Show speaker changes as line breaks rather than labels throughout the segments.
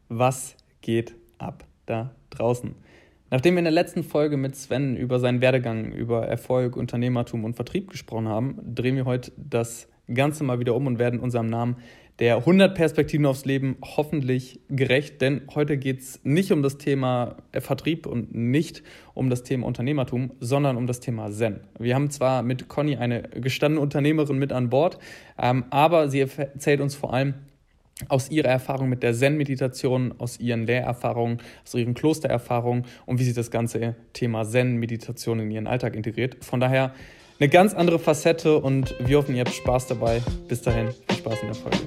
Was geht ab da draußen? Nachdem wir in der letzten Folge mit Sven über seinen Werdegang, über Erfolg, Unternehmertum und Vertrieb gesprochen haben, drehen wir heute das Ganze mal wieder um und werden unserem Namen der 100 Perspektiven aufs Leben hoffentlich gerecht. Denn heute geht es nicht um das Thema Vertrieb und nicht um das Thema Unternehmertum, sondern um das Thema Zen. Wir haben zwar mit Conny eine gestandene Unternehmerin mit an Bord, aber sie erzählt uns vor allem aus ihrer Erfahrung mit der Zen-Meditation, aus ihren Lehrerfahrungen, aus ihren Klostererfahrungen und wie sie das ganze Thema Zen-Meditation in ihren Alltag integriert. Von daher eine ganz andere Facette und wir hoffen, ihr habt Spaß dabei. Bis dahin, viel Spaß in der Folge.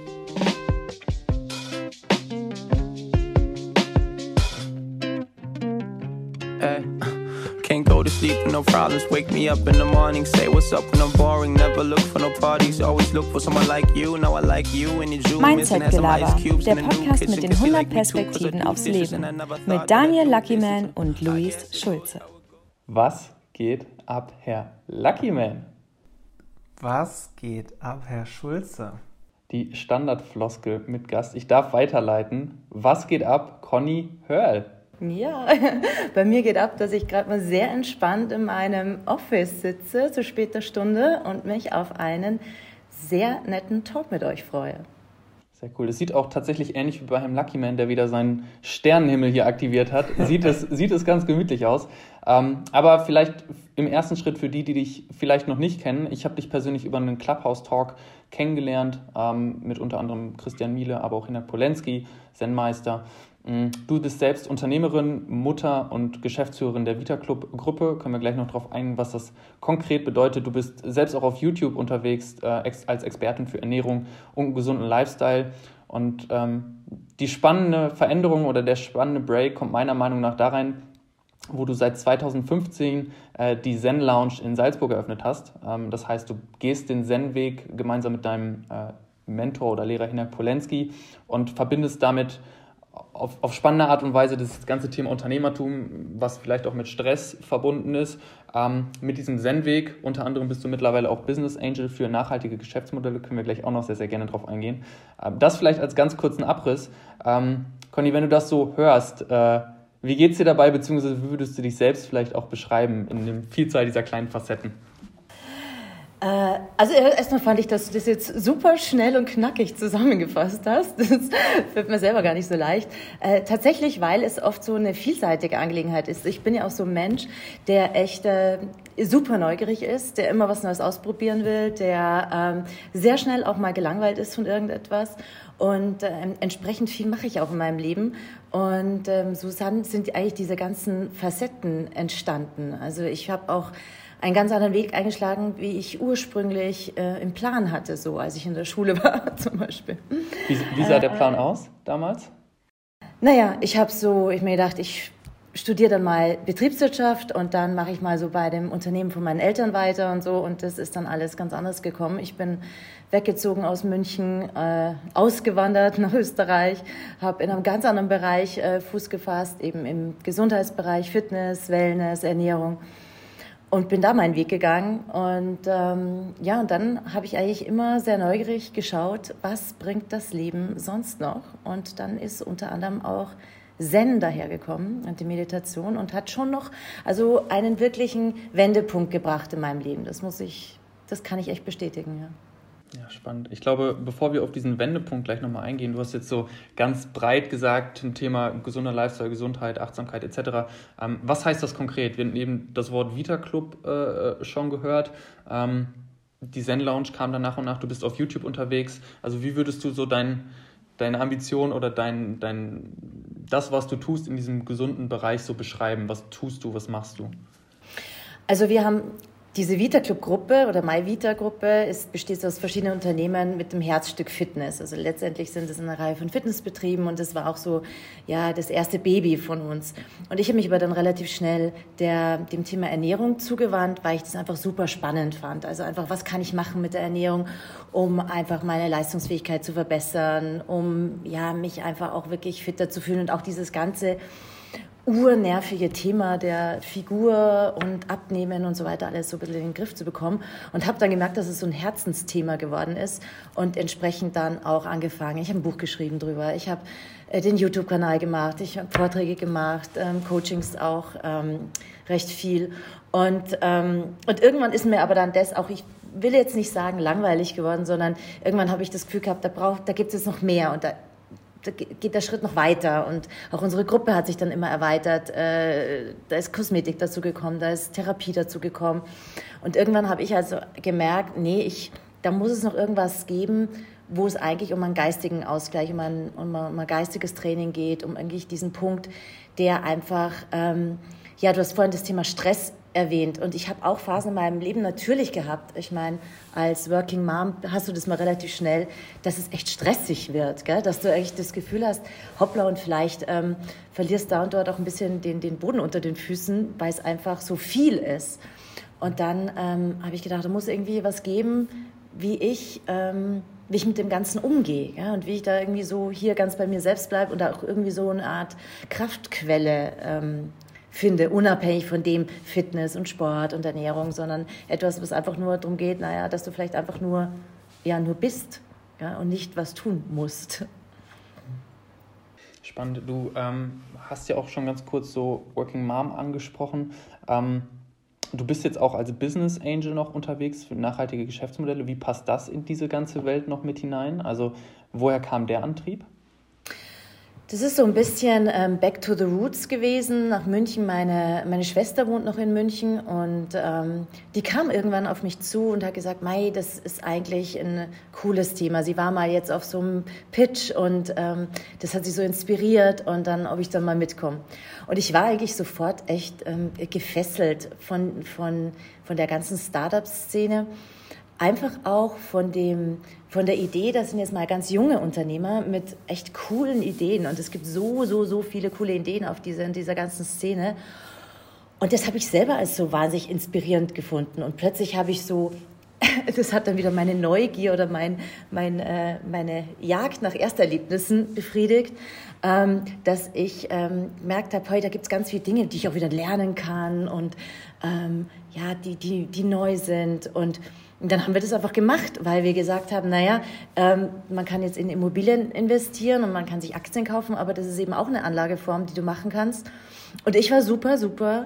Can't go to sleep with no problems. Wake me up in the morning. Say what's up when I'm boring. Never look for no parties. Always look for someone like you. Now I like you and you zoom.
Mindset-Gelaber, der Podcast mit den 100 Perspektiven aufs Leben. Mit Daniel Luckyman und Luis Schulze.
Was geht ab, Herr Luckyman?
Was geht ab, Herr Schulze?
Die Standardfloskel mit Gast. Ich darf weiterleiten. Was geht ab, Conny Hörl?
Ja, bei mir geht ab, dass ich gerade mal sehr entspannt in meinem Office sitze zu später Stunde und mich auf einen sehr netten Talk mit euch freue.
Sehr cool. Das sieht auch tatsächlich ähnlich wie bei Herrn Luckyman, der wieder seinen Sternenhimmel hier aktiviert hat. Sieht es ganz gemütlich aus. Aber vielleicht im ersten Schritt für die dich vielleicht noch nicht kennen. Ich habe dich persönlich über einen Clubhouse-Talk kennengelernt, mit unter anderem Christian Miele, aber auch Hinak Polenski, Zen-Meister. Du bist selbst Unternehmerin, Mutter und Geschäftsführerin der Vita Club Gruppe. Können wir gleich noch darauf eingehen, was das konkret bedeutet. Du bist selbst auch auf YouTube unterwegs als Expertin für Ernährung und gesunden Lifestyle. Und die spannende Veränderung oder der spannende Break kommt meiner Meinung nach da rein, wo du seit 2015 die Zen Lounge in Salzburg eröffnet hast. Das heißt, du gehst den Zen-Weg gemeinsam mit deinem Mentor oder Lehrer Hinak Polenski und verbindest damit auf spannende Art und Weise das ganze Thema Unternehmertum, was vielleicht auch mit Stress verbunden ist, mit diesem Zen-Weg. Unter anderem bist du mittlerweile auch Business Angel für nachhaltige Geschäftsmodelle, können wir gleich auch noch sehr, sehr gerne drauf eingehen. Das vielleicht als ganz kurzen Abriss. Conny, wenn du das so hörst, wie geht's dir dabei, beziehungsweise wie würdest du dich selbst vielleicht auch beschreiben in der Vielzahl dieser kleinen Facetten?
Also erstmal fand ich, dass du das jetzt super schnell und knackig zusammengefasst hast. Das wird mir selber gar nicht so leicht. Tatsächlich, weil es oft so eine vielseitige Angelegenheit ist. Ich bin ja auch so ein Mensch, der echt super neugierig ist, der immer was Neues ausprobieren will, der sehr schnell auch mal gelangweilt ist von irgendetwas. Und entsprechend viel mache ich auch in meinem Leben. Und so sind eigentlich diese ganzen Facetten entstanden. Also ich habe auch einen ganz anderen Weg eingeschlagen, wie ich ursprünglich im Plan hatte, so als ich in der Schule war zum Beispiel.
Wie sah der Plan aus damals?
Naja, ich mir gedacht, ich studiere dann mal Betriebswirtschaft und dann mache ich mal so bei dem Unternehmen von meinen Eltern weiter und so. Und das ist dann alles ganz anders gekommen. Ich bin weggezogen aus München, ausgewandert nach Österreich, habe in einem ganz anderen Bereich Fuß gefasst, eben im Gesundheitsbereich, Fitness, Wellness, Ernährung. Und bin da meinen Weg gegangen und und dann habe ich eigentlich immer sehr neugierig geschaut, was bringt das Leben sonst noch? Und dann ist unter anderem auch Zen dahergekommen und die Meditation und hat schon noch einen wirklichen Wendepunkt gebracht in meinem Leben. Das kann ich echt bestätigen, ja.
Ja, spannend. Ich glaube, bevor wir auf diesen Wendepunkt gleich nochmal eingehen, du hast jetzt so ganz breit gesagt zum Thema gesunder Lifestyle, Gesundheit, Achtsamkeit etc. Was heißt das konkret? Wir haben eben das Wort Vita Club schon gehört. Die Zen Lounge kam dann nach und nach. Du bist auf YouTube unterwegs. Also wie würdest du so deine Ambition oder das, was du tust in diesem gesunden Bereich so beschreiben? Was tust du, was machst du?
Also wir haben diese Vita Club Gruppe oder My Vita Gruppe besteht aus verschiedenen Unternehmen mit dem Herzstück Fitness. Also letztendlich sind es eine Reihe von Fitnessbetrieben und das war auch so, ja, das erste Baby von uns. Und ich habe mich aber dann relativ schnell dem Thema Ernährung zugewandt, weil ich das einfach super spannend fand. Also einfach, was kann ich machen mit der Ernährung, um einfach meine Leistungsfähigkeit zu verbessern, um, ja, mich einfach auch wirklich fitter zu fühlen und auch dieses ganze urnervige Thema der Figur und Abnehmen und so weiter alles so ein bisschen in den Griff zu bekommen und habe dann gemerkt, dass es so ein Herzensthema geworden ist und entsprechend dann auch angefangen. Ich habe ein Buch geschrieben drüber, ich habe den YouTube-Kanal gemacht, ich habe Vorträge gemacht, Coachings auch recht viel und irgendwann ist mir aber dann das auch, ich will jetzt nicht sagen langweilig geworden, sondern irgendwann habe ich das Gefühl gehabt, da gibt es noch mehr und da geht der Schritt noch weiter und auch unsere Gruppe hat sich dann immer erweitert. Da ist Kosmetik dazu gekommen, da ist Therapie dazu gekommen und irgendwann habe ich also gemerkt, da muss es noch irgendwas geben, wo es eigentlich um einen geistigen Ausgleich, um ein geistiges Training geht, um eigentlich diesen Punkt, der einfach, du hast vorhin das Thema Stress erwähnt und ich habe auch Phasen in meinem Leben natürlich gehabt. Ich meine, als Working Mom hast du das mal relativ schnell, dass es echt stressig wird, gell? Dass du echt das Gefühl hast, hoppla und vielleicht verlierst da und dort auch ein bisschen den Boden unter den Füßen, weil es einfach so viel ist. Und dann habe ich gedacht, da muss irgendwie was geben, wie ich mit dem Ganzen umgehe, ja? Und wie ich da irgendwie so hier ganz bei mir selbst bleibe und da auch irgendwie so eine Art Kraftquelle finde, unabhängig von dem Fitness und Sport und Ernährung, sondern etwas, was einfach nur darum geht, dass du vielleicht einfach nur bist, ja, und nicht was tun musst.
Spannend. Du hast ja auch schon ganz kurz so Working Mom angesprochen. Du bist jetzt auch als Business Angel noch unterwegs für nachhaltige Geschäftsmodelle. Wie passt das in diese ganze Welt noch mit hinein? Also woher kam der Antrieb?
Das ist so ein bisschen back to the roots gewesen, nach München. Meine Schwester wohnt noch in München und die kam irgendwann auf mich zu und hat gesagt, Mai, das ist eigentlich ein cooles Thema. Sie war mal jetzt auf so einem Pitch und das hat sie so inspiriert und dann, ob ich dann mal mitkomme. Und ich war eigentlich sofort echt gefesselt von der ganzen Startup-Szene. Einfach auch von der Idee, das sind jetzt mal ganz junge Unternehmer mit echt coolen Ideen. Und es gibt so viele coole Ideen in dieser ganzen Szene. Und das habe ich selber als so wahnsinnig inspirierend gefunden. Und plötzlich habe ich so, das hat dann wieder meine Neugier oder meine Jagd nach Ersterlebnissen befriedigt, dass ich gemerkt habe, da gibt es ganz viele Dinge, die ich auch wieder lernen kann und die neu sind. Und dann haben wir das einfach gemacht, weil wir gesagt haben, man kann jetzt in Immobilien investieren und man kann sich Aktien kaufen, aber das ist eben auch eine Anlageform, die du machen kannst. Und ich war super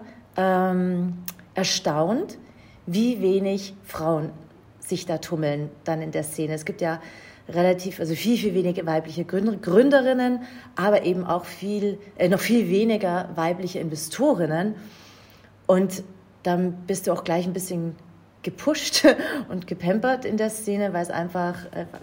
erstaunt, wie wenig Frauen sich da tummeln dann in der Szene. Es gibt ja viel wenige weibliche Gründerinnen, aber eben auch noch viel weniger weibliche Investorinnen. Und dann bist du auch gleich ein bisschen gepusht und gepampert in der Szene, weil es einfach,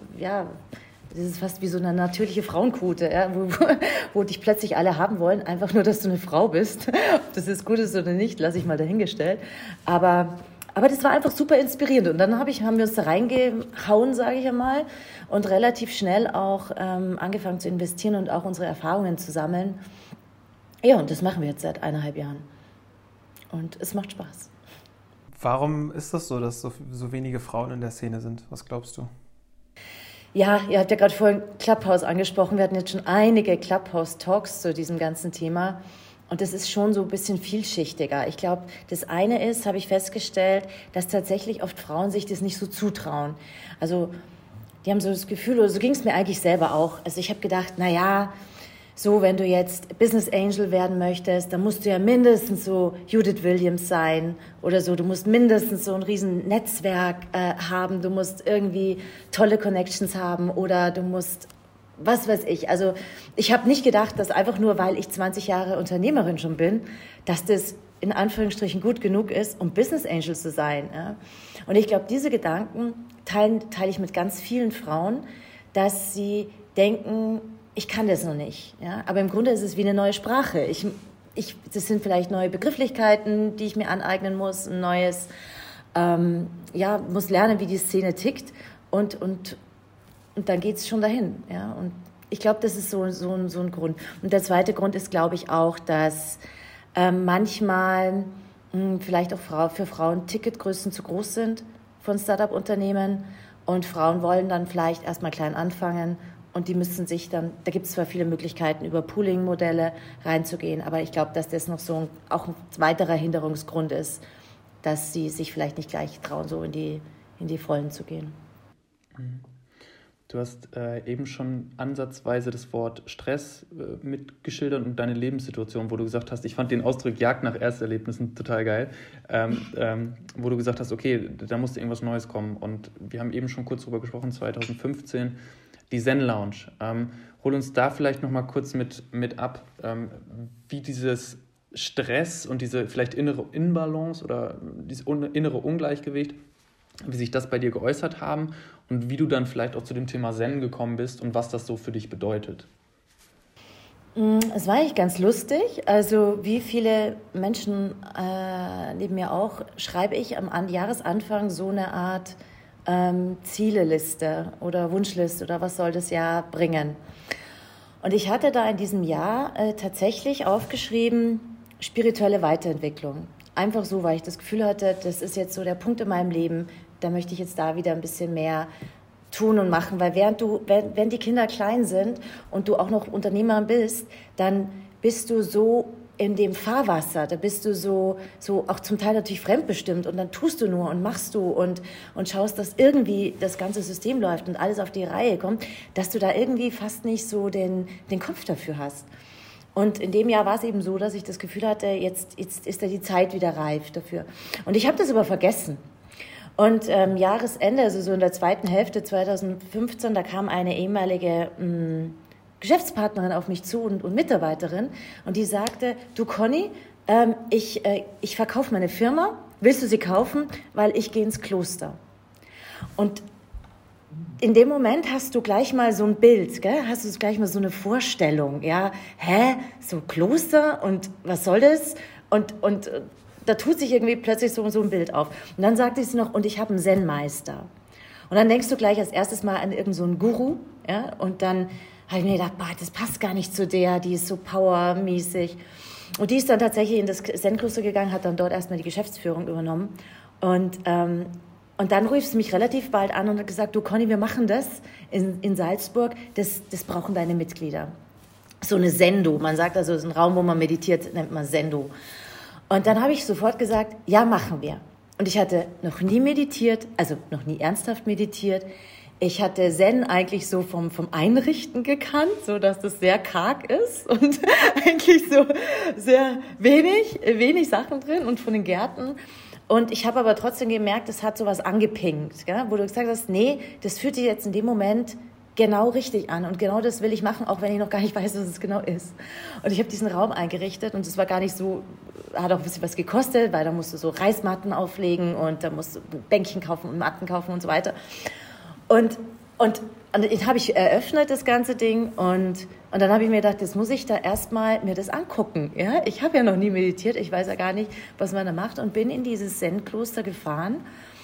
das ist fast wie so eine natürliche Frauenquote, ja, wo dich plötzlich alle haben wollen, einfach nur, dass du eine Frau bist. Ob das jetzt gut ist oder nicht, lasse ich mal dahingestellt. Aber das war einfach super inspirierend. Und dann haben wir uns da reingehauen, sage ich einmal, und relativ schnell auch angefangen zu investieren und auch unsere Erfahrungen zu sammeln. Ja, und das machen wir jetzt seit 1,5 Jahren. Und es macht Spaß.
Warum ist das so, dass so wenige Frauen in der Szene sind? Was glaubst du?
Ja, ihr habt ja gerade vorhin Clubhouse angesprochen. Wir hatten jetzt schon einige Clubhouse-Talks zu diesem ganzen Thema. Und das ist schon so ein bisschen vielschichtiger. Ich glaube, das eine ist, habe ich festgestellt, dass tatsächlich oft Frauen sich das nicht so zutrauen. Also die haben so das Gefühl, oder so ging es mir eigentlich selber auch. Also ich habe gedacht, so, wenn du jetzt Business Angel werden möchtest, dann musst du ja mindestens so Judith Williams sein oder so. Du musst mindestens so ein riesen Netzwerk haben. Du musst irgendwie tolle Connections haben oder du musst, was weiß ich. Also ich habe nicht gedacht, dass einfach nur, weil ich 20 Jahre Unternehmerin schon bin, dass das in Anführungsstrichen gut genug ist, um Business Angel zu sein. Ja? Und ich glaube, diese Gedanken teile ich mit ganz vielen Frauen, dass sie denken, ich kann das noch nicht. Ja? Aber im Grunde ist es wie eine neue Sprache. Das sind vielleicht neue Begrifflichkeiten, die ich mir aneignen muss, ein neues, muss lernen, wie die Szene tickt und dann geht es schon dahin. Ja? Und ich glaube, das ist so ein Grund. Und der zweite Grund ist, glaube ich, auch, dass manchmal vielleicht auch für Frauen Ticketgrößen zu groß sind von Startup-Unternehmen und Frauen wollen dann vielleicht erstmal klein anfangen Und die müssen sich dann, da gibt es zwar viele Möglichkeiten, über Pooling-Modelle reinzugehen, aber ich glaube, dass das noch so auch ein weiterer Hinderungsgrund ist, dass sie sich vielleicht nicht gleich trauen, so in die Vollen zu gehen.
Du hast eben schon ansatzweise das Wort Stress mitgeschildert und deine Lebenssituation, wo du gesagt hast, ich fand den Ausdruck Jagd nach Ersterlebnissen total geil, wo du gesagt hast, okay, da musste irgendwas Neues kommen. Und wir haben eben schon kurz drüber gesprochen, 2015, die Zen Lounge. Hol uns da vielleicht nochmal kurz mit ab, wie dieses Stress und diese vielleicht innere Inbalance oder dieses innere Ungleichgewicht, wie sich das bei dir geäußert haben und wie du dann vielleicht auch zu dem Thema Zen gekommen bist und was das so für dich bedeutet.
Es war eigentlich ganz lustig. Also wie viele Menschen neben mir auch, schreibe ich am Jahresanfang so eine Art Zieleliste oder Wunschliste oder was soll das Jahr bringen. Und ich hatte da in diesem Jahr tatsächlich aufgeschrieben, spirituelle Weiterentwicklung. Einfach so, weil ich das Gefühl hatte, das ist jetzt so der Punkt in meinem Leben, da möchte ich jetzt da wieder ein bisschen mehr tun und machen, weil wenn die Kinder klein sind und du auch noch Unternehmer bist, dann bist du so in dem Fahrwasser, da bist du so auch zum Teil natürlich fremdbestimmt und dann tust du nur und machst du und schaust, dass irgendwie das ganze System läuft und alles auf die Reihe kommt, dass du da irgendwie fast nicht so den Kopf dafür hast. Und in dem Jahr war es eben so, dass ich das Gefühl hatte, jetzt ist da die Zeit wieder reif dafür. Und ich habe das aber vergessen. Und Jahresende, also so in der zweiten Hälfte 2015, da kam eine ehemalige Geschäftspartnerin auf mich zu und Mitarbeiterin und die sagte, du Conny, ich verkaufe meine Firma, willst du sie kaufen, weil ich gehe ins Kloster. Und in dem Moment hast du gleich mal so ein Bild, gell? Hast du gleich mal so eine Vorstellung, ja, so Kloster und was soll das? Und da tut sich irgendwie plötzlich so ein Bild auf. Und dann sagte sie noch, und ich habe einen Zen-Meister. Und dann denkst du gleich als erstes mal an irgend so einen Guru, ja, und dann habe ich mir gedacht, das passt gar nicht zu der, die ist so powermäßig. Und die ist dann tatsächlich in das Zen-Kloster gegangen, hat dann dort erstmal die Geschäftsführung übernommen. Und dann rief sie mich relativ bald an und hat gesagt, du Conny, wir machen das in Salzburg, das brauchen deine Mitglieder. So eine Sendo, man sagt also, es ist ein Raum, wo man meditiert, nennt man Sendo. Und dann habe ich sofort gesagt, ja, machen wir. Und ich hatte noch nie meditiert, also noch nie ernsthaft meditiert. Ich hatte Zen eigentlich so vom Einrichten gekannt, so dass das sehr karg ist und eigentlich so sehr wenig Sachen drin und von den Gärten. Und ich habe aber trotzdem gemerkt, es hat sowas angepinkt, gell? Wo du gesagt hast, nee, das fühlt sich jetzt in dem Moment genau richtig an und genau das will ich machen, auch wenn ich noch gar nicht weiß, was es genau ist. Und ich habe diesen Raum eingerichtet und es war gar nicht so, hat auch ein bisschen was gekostet, weil da musst du so Reismatten auflegen und da musst du Bänkchen kaufen und Matten kaufen und so weiter. Und dann habe ich eröffnet, das ganze Ding, und dann habe ich mir gedacht, jetzt muss ich da erstmal mir das angucken. Ja? Ich habe ja noch nie meditiert, ich weiß ja gar nicht, was man da macht, und bin in dieses Zen-Kloster gefahren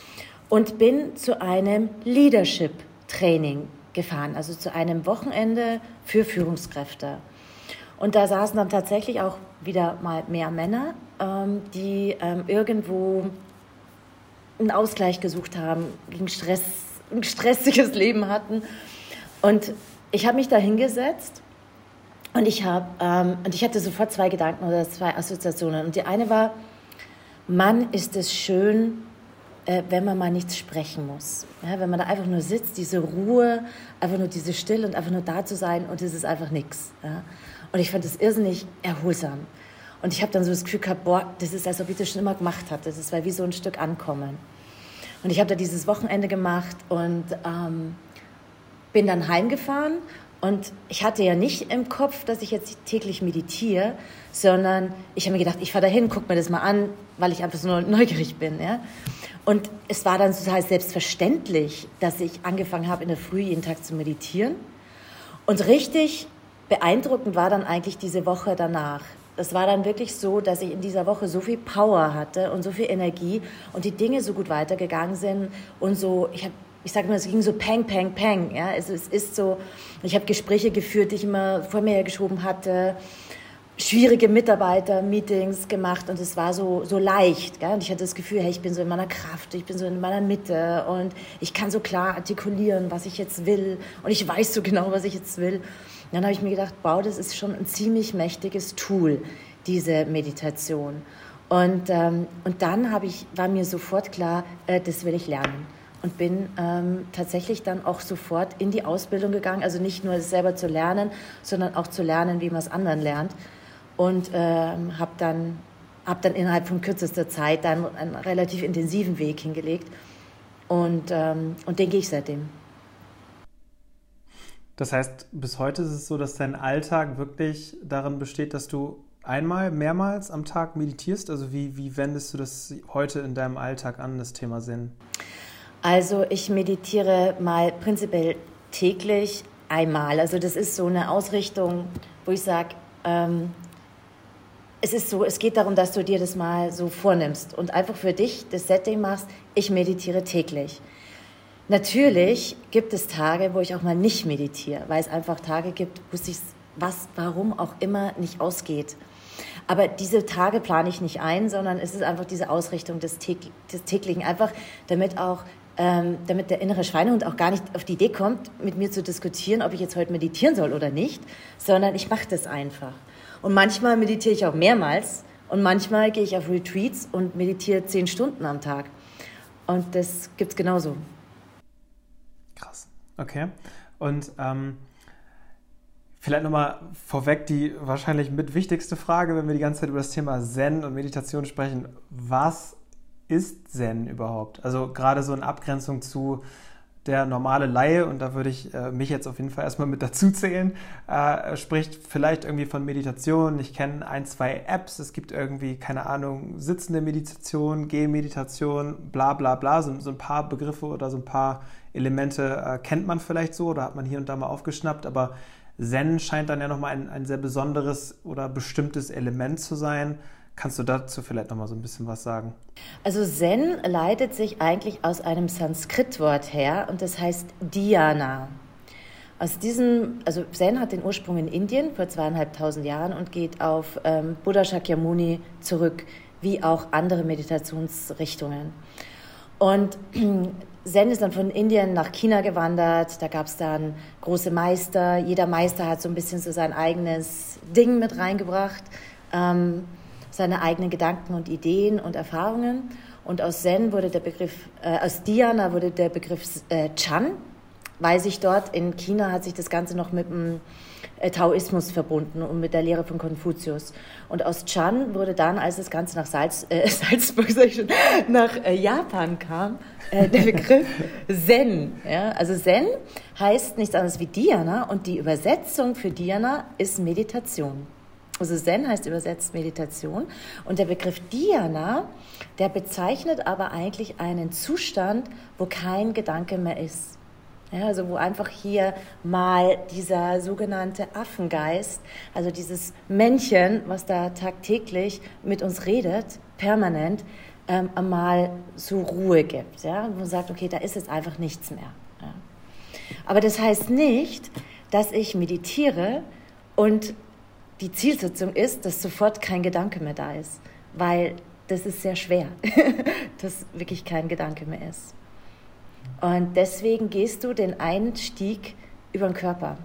und bin zu einem Leadership-Training gefahren, also zu einem Wochenende für Führungskräfte. Und da saßen dann tatsächlich auch wieder mal mehr Männer, die irgendwo einen Ausgleich gesucht haben, gegen Stress, ein stressiges Leben hatten. Und ich habe mich da hingesetzt und ich hatte sofort zwei Gedanken oder zwei Assoziationen. Und die eine war, Mann, ist es schön, wenn man mal nichts sprechen muss. Ja, wenn man da einfach nur sitzt, diese Ruhe, einfach nur diese Stille und einfach nur da zu sein, und es ist einfach nichts. Ja. Und ich fand das irrsinnig erholsam. Und ich habe dann so das Gefühl gehabt, das ist, als ob ich das schon immer gemacht habe. Das ist wie so ein Stück Ankommen. Und ich habe da dieses Wochenende gemacht und bin dann heimgefahren. Und ich hatte ja nicht im Kopf, dass ich jetzt täglich meditiere, sondern ich habe mir gedacht, ich fahre da hin, guck mir das mal an, weil ich einfach so neugierig bin. Ja? Und es war dann total selbstverständlich, dass ich angefangen habe, in der Früh jeden Tag zu meditieren. Und richtig beeindruckend war dann eigentlich diese Woche danach. Es war dann wirklich so, dass ich in dieser Woche so viel Power hatte und so viel Energie und die Dinge so gut weitergegangen sind und so, ich sage mal, es ging so peng, peng, peng. Ja? Es ist so, ich habe Gespräche geführt, die ich immer vor mir hergeschoben hatte. schwierige Mitarbeiter-Meetings gemacht und es war so leicht. Gell? Und ich hatte das Gefühl, hey, ich bin so in meiner Kraft, ich bin so in meiner Mitte und ich kann so klar artikulieren, was ich jetzt will und ich weiß so genau, was ich jetzt will. Und dann habe ich mir gedacht, wow, das ist schon ein ziemlich mächtiges Tool, diese Meditation. Und dann war mir sofort klar, das will ich lernen. Und bin tatsächlich dann auch sofort in die Ausbildung gegangen, also nicht nur es selber zu lernen, sondern auch zu lernen, wie man es anderen lernt. Und habe dann innerhalb von kürzester Zeit dann einen relativ intensiven Weg hingelegt. Und den gehe ich seitdem.
Das heißt, bis heute ist es so, dass dein Alltag wirklich darin besteht, dass du mehrmals am Tag meditierst? Also wie wendest du das heute in deinem Alltag an, das Thema Zen?
Also ich meditiere mal prinzipiell täglich einmal. Also das ist so eine Ausrichtung, wo ich sage, es geht darum, dass du dir das mal so vornimmst und einfach für dich das Setting machst, ich meditiere täglich. Natürlich gibt es Tage, wo ich auch mal nicht meditiere, weil es einfach Tage gibt, wo es warum auch immer nicht ausgeht. Aber diese Tage plane ich nicht ein, sondern es ist einfach diese Ausrichtung des Täglichen, einfach damit der innere Schweinehund auch gar nicht auf die Idee kommt, mit mir zu diskutieren, ob ich jetzt heute meditieren soll oder nicht, sondern ich mache das einfach. Und manchmal meditiere ich auch mehrmals und manchmal gehe ich auf Retreats und meditiere 10 Stunden am Tag. Und das gibt's genauso.
Krass, okay. Und vielleicht nochmal vorweg die wahrscheinlich mit wichtigste Frage, wenn wir die ganze Zeit über das Thema Zen und Meditation sprechen. Was ist Zen überhaupt? Also gerade so in Abgrenzung zu der normale Laie, und da würde ich mich jetzt auf jeden Fall erstmal mit dazu zählen, spricht vielleicht irgendwie von Meditation. Ich kenne 1, 2 Apps, es gibt irgendwie, keine Ahnung, sitzende Meditation, Gehmeditation, bla bla bla, so ein paar Begriffe oder so ein paar Elemente kennt man vielleicht so oder hat man hier und da mal aufgeschnappt, aber Zen scheint dann ja nochmal ein sehr besonderes oder bestimmtes Element zu sein. Kannst du dazu vielleicht nochmal so ein bisschen was sagen?
Also Zen leitet sich eigentlich aus einem Sanskrit-Wort her und das heißt Dhyana. Also Zen hat den Ursprung in Indien vor 2500 Jahren und geht auf Buddha Shakyamuni zurück, wie auch andere Meditationsrichtungen. Und Zen ist dann von Indien nach China gewandert, da gab es dann große Meister, jeder Meister hat so ein bisschen so sein eigenes Ding mit reingebracht, seine eigenen Gedanken und Ideen und Erfahrungen. Und aus Zen wurde aus Dhyana wurde der Begriff Chan, weil sich dort in China hat sich das Ganze noch mit dem Taoismus verbunden und mit der Lehre von Konfuzius. Und aus Chan wurde dann, als das Ganze nach Salzburg, nach Japan kam, der Begriff Zen. Ja? Also Zen heißt nichts anderes wie Dhyana und die Übersetzung für Dhyana ist Meditation. Also Zen heißt übersetzt Meditation und der Begriff Dhyana, der bezeichnet aber eigentlich einen Zustand, wo kein Gedanke mehr ist. Ja, also wo einfach hier mal dieser sogenannte Affengeist, also dieses Männchen, was da tagtäglich mit uns redet, permanent, mal so Ruhe gibt. Ja? Und man sagt, okay, da ist jetzt einfach nichts mehr. Ja? Aber das heißt nicht, dass ich meditiere und die Zielsetzung ist, dass sofort kein Gedanke mehr da ist, weil das ist sehr schwer, dass wirklich kein Gedanke mehr ist. Und deswegen gehst du den Einstieg über den Körper.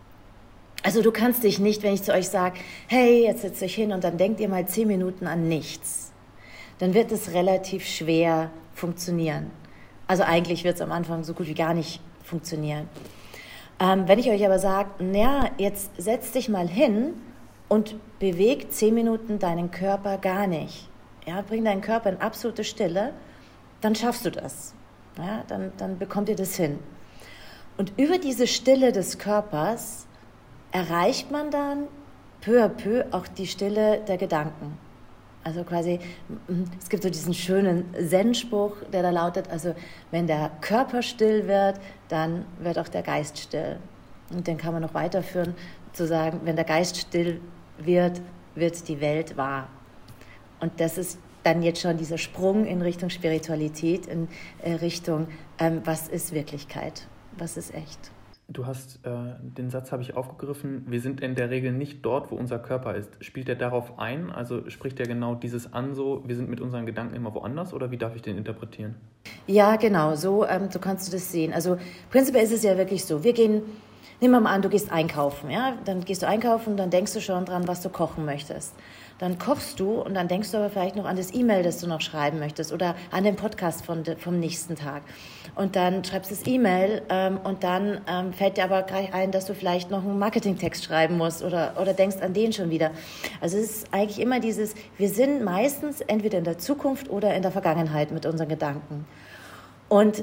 Also du kannst dich nicht, wenn ich zu euch sage, hey, jetzt setzt euch hin und dann denkt ihr mal 10 Minuten an nichts, dann wird es relativ schwer funktionieren. Also eigentlich wird es am Anfang so gut wie gar nicht funktionieren. Wenn ich euch aber sage, naja, jetzt setz dich mal hin und beweg 10 Minuten deinen Körper gar nicht. Ja, bring deinen Körper in absolute Stille, dann schaffst du das. Ja, dann bekommt ihr das hin. Und über diese Stille des Körpers erreicht man dann peu à peu auch die Stille der Gedanken. Also quasi, es gibt so diesen schönen Zen-Spruch, der da lautet, also wenn der Körper still wird, dann wird auch der Geist still. Und den kann man noch weiterführen, zu sagen, wenn der Geist still wird, wird die Welt wahr. Und das ist dann jetzt schon dieser Sprung in Richtung Spiritualität, in Richtung, was ist Wirklichkeit, was ist echt.
Du hast, den Satz habe ich aufgegriffen, wir sind in der Regel nicht dort, wo unser Körper ist. Spielt der darauf ein? Also spricht der genau dieses an, so, wir sind mit unseren Gedanken immer woanders, oder wie darf ich den interpretieren?
Ja, genau, so kannst du das sehen. Also prinzipiell ist es ja wirklich so, nehmen wir mal an, du gehst einkaufen, ja? Dann gehst du einkaufen, dann denkst du schon dran, was du kochen möchtest. Dann kochst du und dann denkst du aber vielleicht noch an das E-Mail, das du noch schreiben möchtest oder an den Podcast vom nächsten Tag. Und dann schreibst du das E-Mail und dann fällt dir aber gleich ein, dass du vielleicht noch einen Marketingtext schreiben musst oder denkst an den schon wieder. Also es ist eigentlich immer wir sind meistens entweder in der Zukunft oder in der Vergangenheit mit unseren Gedanken. Und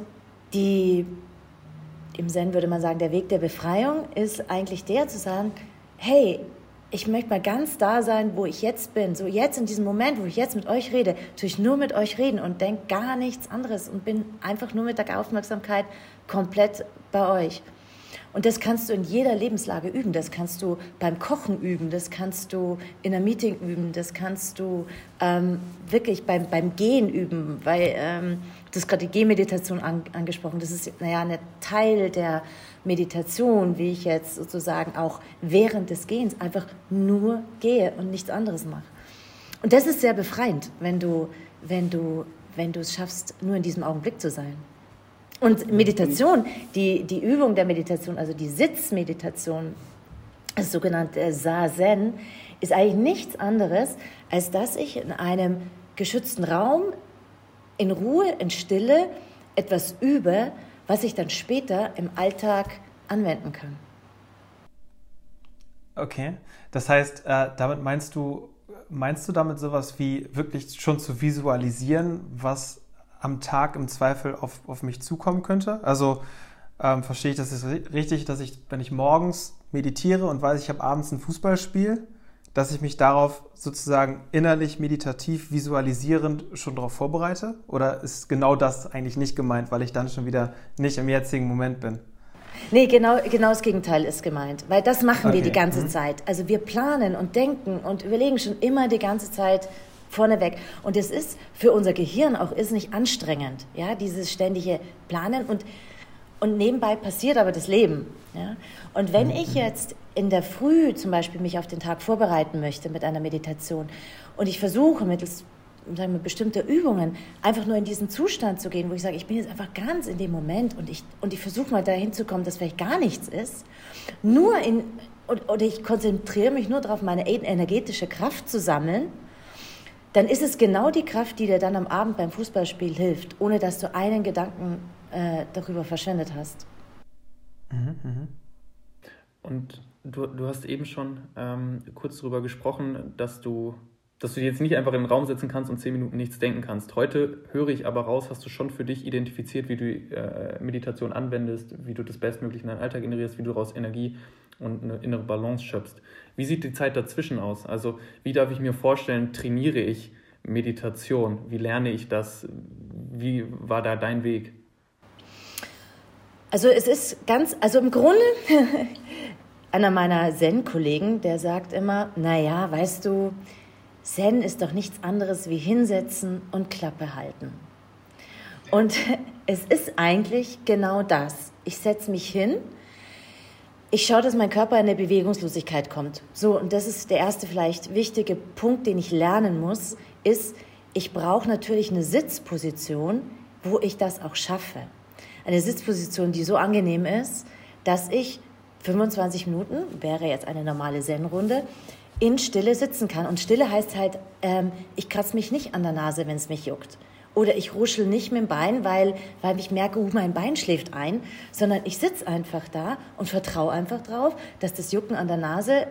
im Zen würde man sagen, der Weg der Befreiung ist eigentlich der zu sagen, hey, ich möchte mal ganz da sein, wo ich jetzt bin. So jetzt in diesem Moment, wo ich jetzt mit euch rede, tue ich nur mit euch reden und denke gar nichts anderes und bin einfach nur mit der Aufmerksamkeit komplett bei euch. Und das kannst du in jeder Lebenslage üben. Das kannst du beim Kochen üben, das kannst du in einem Meeting üben, das kannst du wirklich beim Gehen üben, weil du hast gerade die Gehmeditation angesprochen. Das ist ein Teil der Meditation, wie ich jetzt sozusagen auch während des Gehens einfach nur gehe und nichts anderes mache. Und das ist sehr befreiend, wenn du es schaffst, nur in diesem Augenblick zu sein. Und Meditation, die Übung der Meditation, also die Sitzmeditation, das sogenannte Zazen, ist eigentlich nichts anderes, als dass ich in einem geschützten Raum in Ruhe, in Stille etwas übe, was ich dann später im Alltag anwenden kann.
Okay, das heißt, damit meinst du damit sowas wie wirklich schon zu visualisieren, was am Tag im Zweifel auf mich zukommen könnte? Also verstehe ich das jetzt richtig, dass ich, wenn ich morgens meditiere und weiß, ich habe abends ein Fußballspiel, dass ich mich darauf sozusagen innerlich meditativ visualisierend schon darauf vorbereite? Oder ist genau das eigentlich nicht gemeint, weil ich dann schon wieder nicht im jetzigen Moment bin?
Nee, genau das Gegenteil ist gemeint, weil das machen wir die ganze Zeit. Also wir planen und denken und überlegen schon immer die ganze Zeit vorneweg. Und es ist für unser Gehirn auch irrsinnig anstrengend, ja, dieses ständige Planen und nebenbei passiert aber das Leben. Ja? Und wenn ich jetzt in der Früh zum Beispiel mich auf den Tag vorbereiten möchte mit einer Meditation und ich versuche mittels bestimmter Übungen einfach nur in diesen Zustand zu gehen, wo ich sage, ich bin jetzt einfach ganz in dem Moment und ich versuche mal dahin zu kommen, dass vielleicht gar nichts ist, oder ich konzentriere mich nur darauf, meine energetische Kraft zu sammeln, dann ist es genau die Kraft, die dir dann am Abend beim Fußballspiel hilft, ohne dass du einen Gedanken darüber verschwendet hast.
Und du hast eben schon kurz darüber gesprochen, dass du jetzt nicht einfach in den Raum sitzen kannst und 10 Minuten nichts denken kannst. Heute höre ich aber raus, hast du schon für dich identifiziert, wie du Meditation anwendest, wie du das bestmöglich in deinen Alltag generierst, wie du daraus Energie und eine innere Balance schöpfst. Wie sieht die Zeit dazwischen aus? Also wie darf ich mir vorstellen, trainiere ich Meditation? Wie lerne ich das? Wie war da dein Weg?
Also im Grunde, einer meiner Zen-Kollegen, der sagt immer, naja, weißt du, Zen ist doch nichts anderes wie hinsetzen und Klappe halten. Und es ist eigentlich genau das. Ich setze mich hin, ich schaue, dass mein Körper in eine Bewegungslosigkeit kommt. So, und das ist der erste vielleicht wichtige Punkt, den ich lernen muss, ist, ich brauche natürlich eine Sitzposition, wo ich das auch schaffe. Eine Sitzposition, die so angenehm ist, dass ich 25 Minuten, wäre jetzt eine normale Zen-Runde, in Stille sitzen kann. Und Stille heißt halt, ich kratze mich nicht an der Nase, wenn es mich juckt. Oder ich ruschel nicht mit dem Bein, weil ich merke, mein Bein schläft ein, sondern ich sitze einfach da und vertraue einfach drauf, dass das Jucken an der Nase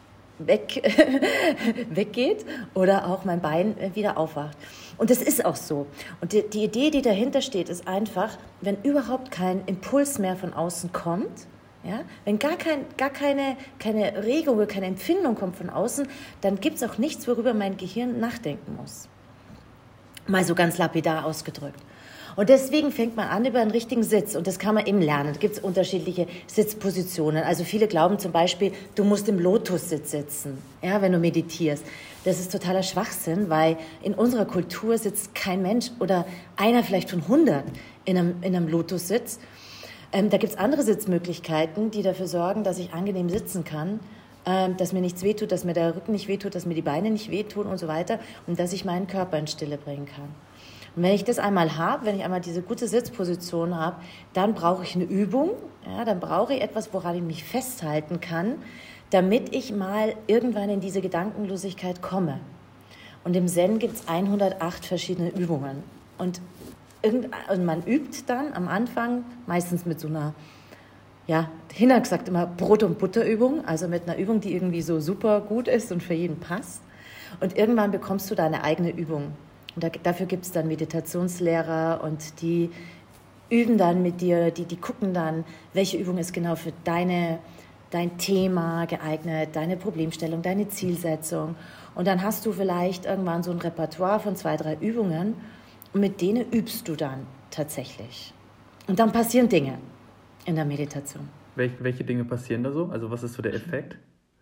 weggeht oder auch mein Bein wieder aufwacht. Und das ist auch so. Und die Idee, die dahinter steht, ist einfach, wenn überhaupt kein Impuls mehr von außen kommt, ja, wenn gar keine Regung oder keine Empfindung kommt von außen, dann gibt es auch nichts, worüber mein Gehirn nachdenken muss. Mal so ganz lapidar ausgedrückt. Und deswegen fängt man an über einen richtigen Sitz. Und das kann man eben lernen. Da gibt es unterschiedliche Sitzpositionen. Also viele glauben zum Beispiel, du musst im Lotussitz sitzen, ja, wenn du meditierst. Das ist totaler Schwachsinn, weil in unserer Kultur sitzt kein Mensch oder einer vielleicht von 100 in einem Lotussitz. Da gibt es andere Sitzmöglichkeiten, die dafür sorgen, dass ich angenehm sitzen kann, dass mir nichts wehtut, dass mir der Rücken nicht wehtut, dass mir die Beine nicht wehtun und so weiter und dass ich meinen Körper in Stille bringen kann. Und wenn ich das einmal habe, wenn ich einmal diese gute Sitzposition habe, dann brauche ich eine Übung, ja, dann brauche ich etwas, woran ich mich festhalten kann, damit ich mal irgendwann in diese Gedankenlosigkeit komme. Und im Zen gibt es 108 verschiedene Übungen. Und man übt dann am Anfang, meistens mit so einer, ja, Hinak sagt immer Brot- und Butterübung, also mit einer Übung, die irgendwie so super gut ist und für jeden passt. Und irgendwann bekommst du deine eigene Übung. Und dafür gibt es dann Meditationslehrer und die üben dann mit dir, die gucken dann, welche Übung ist genau für dein Thema geeignet, deine Problemstellung, deine Zielsetzung. Und dann hast du vielleicht irgendwann so ein Repertoire von 2, 3 Übungen und mit denen übst du dann tatsächlich. Und dann passieren Dinge in der Meditation.
Welche Dinge passieren da so? Also was ist so der Effekt?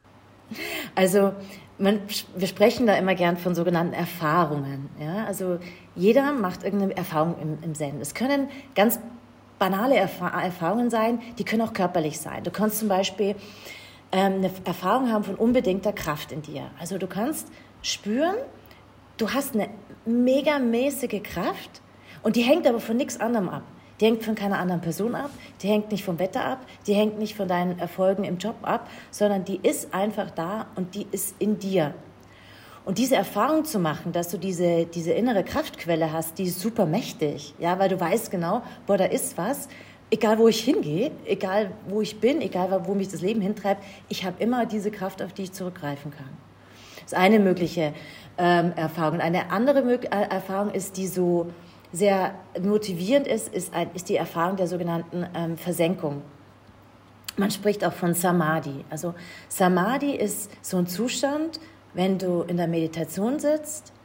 Also wir sprechen da immer gern von sogenannten Erfahrungen. Ja? Also jeder macht irgendeine Erfahrung im Zen. Es können ganz banale Erfahrungen sein, die können auch körperlich sein. Du kannst zum Beispiel eine Erfahrung haben von unbedingter Kraft in dir. Also du kannst spüren, du hast eine megamäßige Kraft und die hängt aber von nichts anderem ab. Die hängt von keiner anderen Person ab, die hängt nicht vom Wetter ab, die hängt nicht von deinen Erfolgen im Job ab, sondern die ist einfach da und die ist in dir. Und diese Erfahrung zu machen, dass du diese innere Kraftquelle hast, die ist super mächtig, ja, weil du weißt genau, boah, da ist was, egal wo ich hingehe, egal wo ich bin, egal wo mich das Leben hintreibt, ich habe immer diese Kraft, auf die ich zurückgreifen kann. Das ist eine mögliche Erfahrung. Eine andere Erfahrung ist, die so sehr motivierend ist die Erfahrung der sogenannten Versenkung. Man spricht auch von Samadhi. Also Samadhi ist so ein Zustand, wenn du in der Meditation sitzt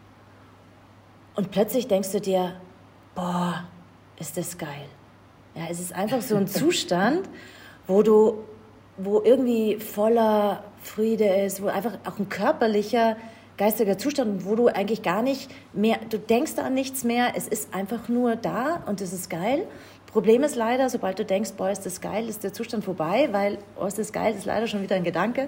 und plötzlich denkst du dir, boah, ist das geil. Ja, es ist einfach so ein Zustand, wo irgendwie voller Friede ist, wo einfach auch ein körperlicher, geistiger Zustand, wo du eigentlich gar nicht mehr, du denkst an nichts mehr, es ist einfach nur da und es ist geil. Problem ist leider, sobald du denkst, boah, ist das geil, ist der Zustand vorbei, weil, oh, ist das geil, ist leider schon wieder ein Gedanke.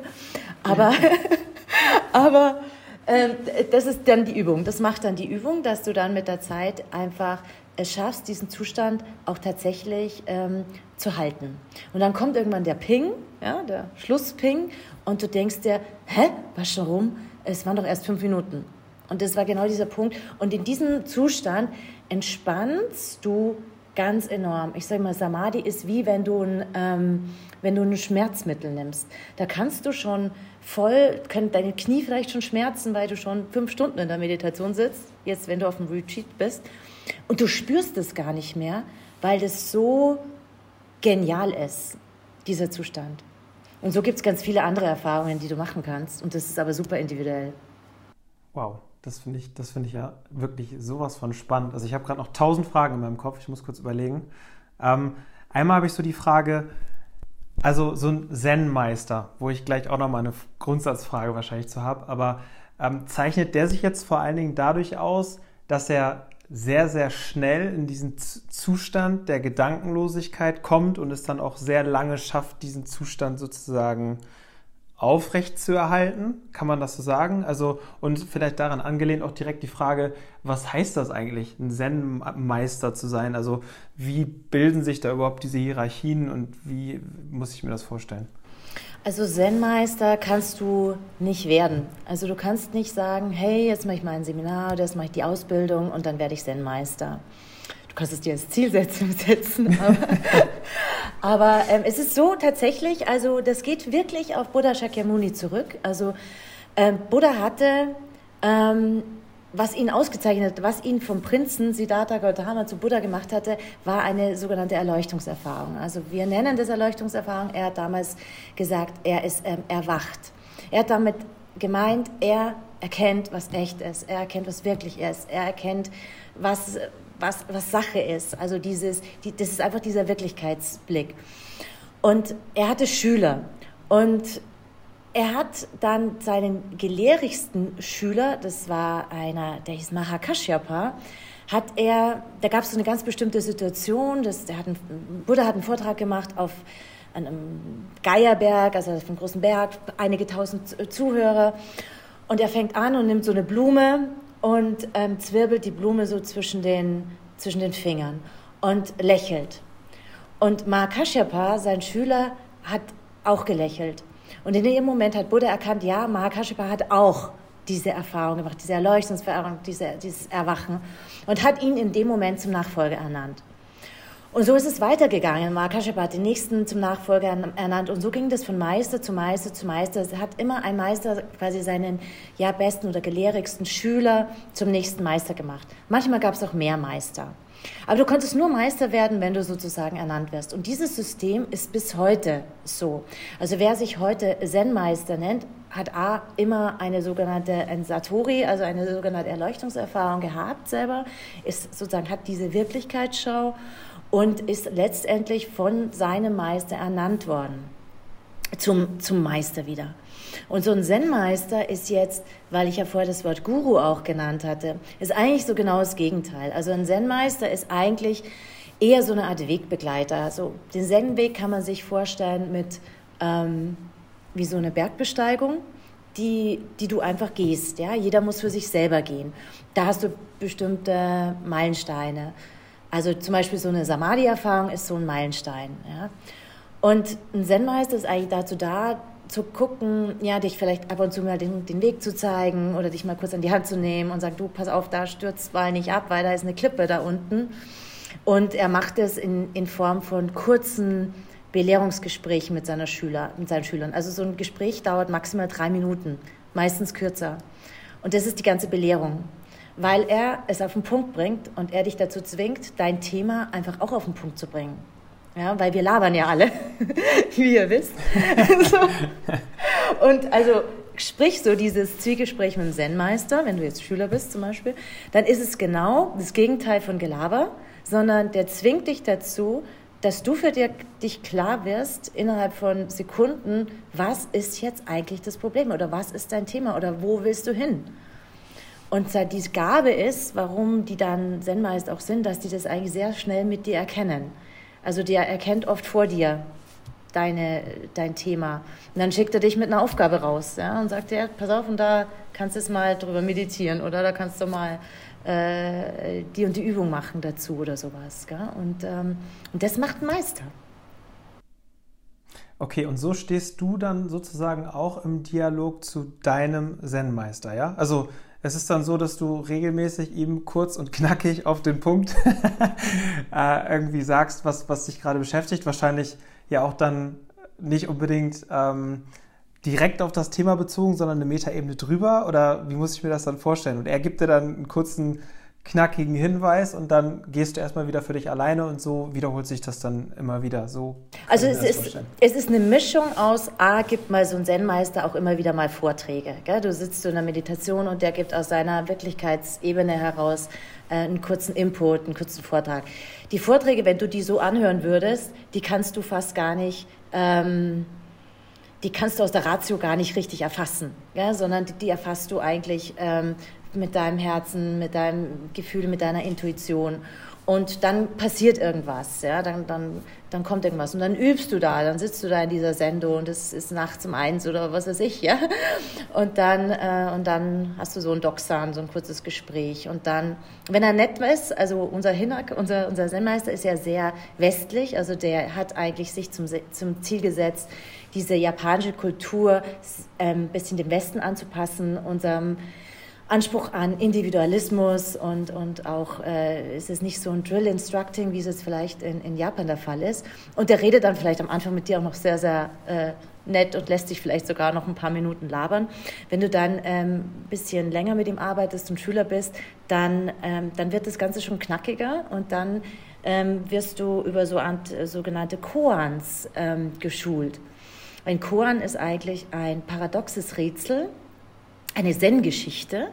Aber das ist dann die Übung, das macht dann die Übung, dass du dann mit der Zeit einfach es schaffst, diesen Zustand auch tatsächlich zu halten. Und dann kommt irgendwann der Ping, ja, der Schlussping, und du denkst dir, was schon rum? Es waren doch erst 5 Minuten. Und das war genau dieser Punkt. Und in diesem Zustand entspannst du ganz enorm. Ich sage mal, Samadhi ist wie wenn du ein Schmerzmittel nimmst. Da kannst du schon können deine Knie vielleicht schon schmerzen, weil du schon 5 Stunden in der Meditation sitzt, jetzt wenn du auf dem Retreat bist. Und du spürst es gar nicht mehr, weil das so genial ist, dieser Zustand. Und so gibt es ganz viele andere Erfahrungen, die du machen kannst. Und das ist aber super individuell.
Wow, das finde ich ja wirklich sowas von spannend. Also ich habe gerade noch 1000 Fragen in meinem Kopf. Ich muss kurz überlegen. Einmal habe ich so die Frage, also so ein Zen-Meister, wo ich gleich auch nochmal eine Grundsatzfrage wahrscheinlich zu habe, aber zeichnet der sich jetzt vor allen Dingen dadurch aus, dass er sehr, sehr schnell in diesen Zustand der Gedankenlosigkeit kommt und es dann auch sehr lange schafft, diesen Zustand sozusagen aufrecht zu erhalten? Kann man das so sagen? Also, und vielleicht daran angelehnt auch direkt die Frage, was heißt das eigentlich, ein Zen-Meister zu sein? Also, wie bilden sich da überhaupt diese Hierarchien und wie muss ich mir das vorstellen?
Also Zen-Meister kannst du nicht werden. Also du kannst nicht sagen, hey, jetzt mache ich mal ein Seminar oder jetzt mache ich die Ausbildung und dann werde ich Zen-Meister. Du kannst es dir als Zielsetzung setzen. Aber es ist so tatsächlich, also das geht wirklich auf Buddha Shakyamuni zurück. Also Buddha hatte, was ihn ausgezeichnet hat, was ihn vom Prinzen Siddhartha Gautama zu Buddha gemacht hatte, war eine sogenannte Erleuchtungserfahrung. Also wir nennen das Erleuchtungserfahrung. Er hat damals gesagt, er ist erwacht. Er hat damit gemeint, er erkennt, was echt ist. Er erkennt, was wirklich ist. Er erkennt, was Sache ist. Also das ist einfach dieser Wirklichkeitsblick. Und er hatte Schüler. Und er hat dann seinen gelehrigsten Schüler, das war einer, der hieß Mahakashyapa, da gab es so eine ganz bestimmte Situation, Buddha hat einen Vortrag gemacht auf einem Geierberg, also auf einem großen Berg, einige tausend Zuhörer, und er fängt an und nimmt so eine Blume und zwirbelt die Blume so zwischen den Fingern und lächelt. Und Mahakashyapa, sein Schüler, hat auch gelächelt. Und in dem Moment hat Buddha erkannt, ja, Mahakashyapa hat auch diese Erfahrung gemacht, diese Erleuchtungserfahrung, dieses Erwachen, und hat ihn in dem Moment zum Nachfolger ernannt. Und so ist es weitergegangen. Mahakashyapa hat den nächsten zum Nachfolger ernannt, und so ging das von Meister zu Meister zu Meister. Es hat immer ein Meister quasi seinen besten oder gelehrigsten Schüler zum nächsten Meister gemacht. Manchmal gab es auch mehr Meister. Aber du konntest nur Meister werden, wenn du sozusagen ernannt wirst. Und dieses System ist bis heute so. Also wer sich heute Zen-Meister nennt, hat immer eine sogenannte Satori, also eine sogenannte Erleuchtungserfahrung gehabt selber, hat diese Wirklichkeitsschau und ist letztendlich von seinem Meister ernannt worden zum Meister wieder. Und so ein Zen-Meister ist jetzt, weil ich ja vorher das Wort Guru auch genannt hatte, ist eigentlich so genau das Gegenteil. Also ein Zen-Meister ist eigentlich eher so eine Art Wegbegleiter. Also den Zen-Weg kann man sich vorstellen mit wie so eine Bergbesteigung, die du einfach gehst. Ja? Jeder muss für sich selber gehen. Da hast du bestimmte Meilensteine. Also zum Beispiel so eine Samadhi-Erfahrung ist so ein Meilenstein. Ja? Und ein Zen-Meister ist eigentlich dazu da, zu gucken, dich vielleicht ab und zu mal den Weg zu zeigen oder dich mal kurz an die Hand zu nehmen und sagen, du, pass auf, da stürzt mal nicht ab, weil da ist eine Klippe da unten. Und er macht es in Form von kurzen Belehrungsgesprächen mit seinen Schülern. Also so ein Gespräch dauert maximal 3 Minuten, meistens kürzer. Und das ist die ganze Belehrung, weil er es auf den Punkt bringt und er dich dazu zwingt, dein Thema einfach auch auf den Punkt zu bringen. Ja, weil wir labern ja alle, wie ihr wisst. Und also sprich so dieses Zwiegespräch mit dem Zen-Meister, wenn du jetzt Schüler bist zum Beispiel, dann ist es genau das Gegenteil von Gelaber, sondern der zwingt dich dazu, dass du für dich klar wirst innerhalb von Sekunden, was ist jetzt eigentlich das Problem oder was ist dein Thema oder wo willst du hin? Und diese Gabe ist, warum die dann Zen-Meister auch sind, dass die das eigentlich sehr schnell mit dir erkennen. Also der erkennt oft vor dir dein Thema. Und dann schickt er dich mit einer Aufgabe raus, ja, und sagt dir, pass auf, und da kannst du jetzt mal drüber meditieren oder da kannst du mal die und die Übung machen dazu oder sowas. Gell? Und das macht ein Meister.
Okay, und so stehst du dann sozusagen auch im Dialog zu deinem Zen-Meister, ja? Also es ist dann so, dass du regelmäßig ihm kurz und knackig auf den Punkt irgendwie sagst, was dich gerade beschäftigt. Wahrscheinlich ja auch dann nicht unbedingt direkt auf das Thema bezogen, sondern eine Metaebene drüber. Oder wie muss ich mir das dann vorstellen? Und er gibt dir dann einen kurzen, knackigen Hinweis und dann gehst du erstmal wieder für dich alleine und so wiederholt sich das dann immer wieder. So
also es ist eine Mischung aus, gibt mal so ein Zen-Meister auch immer wieder mal Vorträge. Gell? Du sitzt so in einer Meditation und der gibt aus seiner Wirklichkeitsebene heraus einen kurzen Input, einen kurzen Vortrag. Die Vorträge, wenn du die so anhören würdest, die kannst du fast gar nicht, die kannst du aus der Ratio gar nicht richtig erfassen, gell? Sondern die erfasst du eigentlich mit deinem Herzen, mit deinem Gefühl, mit deiner Intuition. Und dann passiert irgendwas, ja, dann kommt irgendwas. Und dann übst du da, dann sitzt du da in dieser Sendung und es ist nachts um 1 oder was weiß ich, ja. Und dann hast du so ein Doksan, so ein kurzes Gespräch. Und dann, wenn er nett ist, also unser Zen-Meister ist ja sehr westlich, also der hat eigentlich sich zum Ziel gesetzt, diese japanische Kultur ein bisschen dem Westen anzupassen, unserem Anspruch an Individualismus und auch ist es nicht so ein Drill-Instructing, wie es jetzt vielleicht in Japan der Fall ist. Und der redet dann vielleicht am Anfang mit dir auch noch sehr, sehr nett und lässt dich vielleicht sogar noch ein paar Minuten labern. Wenn du dann ein bisschen länger mit ihm arbeitest und Schüler bist, dann wird das Ganze schon knackiger und dann wirst du über sogenannte Koans geschult. Ein Koan ist eigentlich ein paradoxes Rätsel, eine Zen-Geschichte,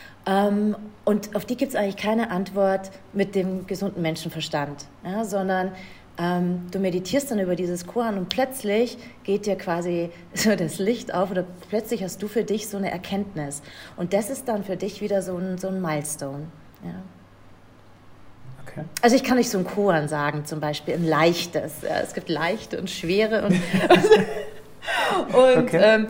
und auf die gibt es eigentlich keine Antwort mit dem gesunden Menschenverstand, ja, sondern du meditierst dann über dieses Koan und plötzlich geht dir quasi so das Licht auf oder plötzlich hast du für dich so eine Erkenntnis und das ist dann für dich wieder so ein Milestone. Ja.
Okay.
Also ich kann nicht so ein Koan sagen, zum Beispiel ein leichtes. Ja, es gibt leichte und schwere und,
okay.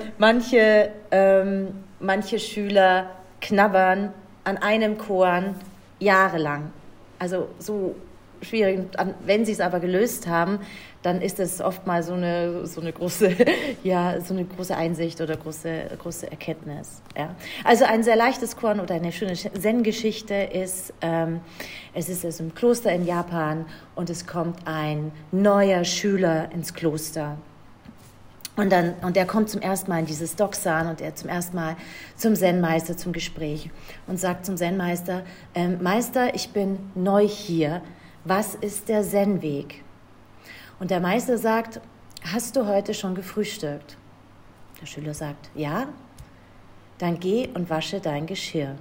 Manche Schüler knabbern an einem Koan jahrelang. Also so schwierig. Wenn sie es aber gelöst haben, dann ist es oft mal so eine große, so eine große Einsicht oder große Erkenntnis. Ja. Also ein sehr leichtes Koan oder eine schöne Zen-Geschichte ist, es ist im Kloster in Japan und es kommt ein neuer Schüler ins Kloster. Und der kommt zum ersten Mal in dieses Doksan und er zum ersten Mal zum Zen-Meister zum Gespräch und sagt zum Zen-Meister, Meister, ich bin neu hier, was ist der Zen-Weg? Und der Meister sagt, hast du heute schon gefrühstückt? Der Schüler sagt, ja, dann geh und wasche dein Geschirr.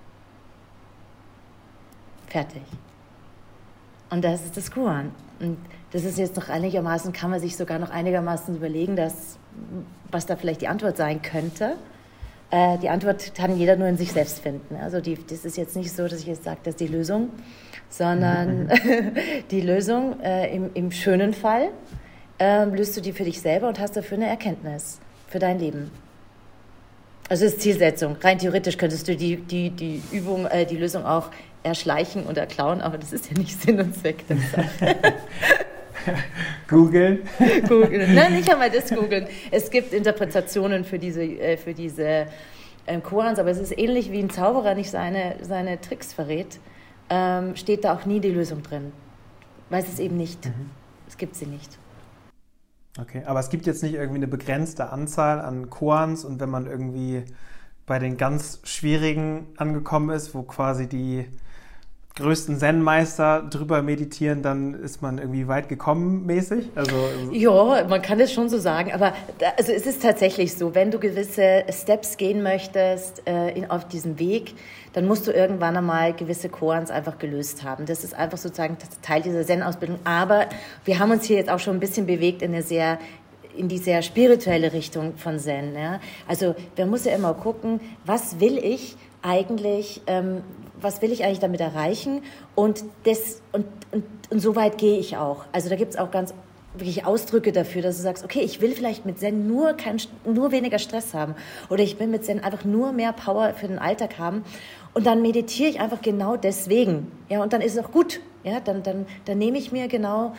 Fertig. Und das ist das Koan. Und das ist jetzt noch einigermaßen, kann man sich sogar noch einigermaßen überlegen, was da vielleicht die Antwort sein könnte. Die Antwort kann jeder nur in sich selbst finden. Also das ist jetzt nicht so, dass ich jetzt sage, das ist die Lösung, sondern die Lösung im schönen Fall löst du die für dich selber und hast dafür eine Erkenntnis für dein Leben. Also das ist Zielsetzung. Rein theoretisch könntest du die Übung, die Lösung auch erschleichen oder klauen, aber das ist ja nicht Sinn und Zweck der Sache.
Googeln.
Nein, nicht einmal das googeln. Es gibt Interpretationen für diese Koans, aber es ist ähnlich wie ein Zauberer nicht seine Tricks verrät, steht da auch nie die Lösung drin. Weiß es eben nicht. Es gibt sie nicht.
Okay, aber es gibt jetzt nicht irgendwie eine begrenzte Anzahl an Koans und wenn man irgendwie bei den ganz schwierigen angekommen ist, wo quasi die größten Zen-Meister drüber meditieren, dann ist man irgendwie weit gekommen mäßig?
Ja, man kann das schon so sagen, aber es ist tatsächlich so, wenn du gewisse Steps gehen möchtest auf diesem Weg, dann musst du irgendwann einmal gewisse Koans einfach gelöst haben. Das ist einfach sozusagen Teil dieser Zen-Ausbildung, aber wir haben uns hier jetzt auch schon ein bisschen bewegt in die sehr spirituelle Richtung von Zen. Ja? Also man muss ja immer gucken, was will ich eigentlich damit erreichen und so weit gehe ich auch. Also da gibt es auch ganz wirklich Ausdrücke dafür, dass du sagst, okay, ich will vielleicht mit Zen nur weniger Stress haben oder ich will mit Zen einfach nur mehr Power für den Alltag haben und dann meditiere ich einfach genau deswegen. Ja, und dann ist es auch gut. Ja, dann nehme ich mir genau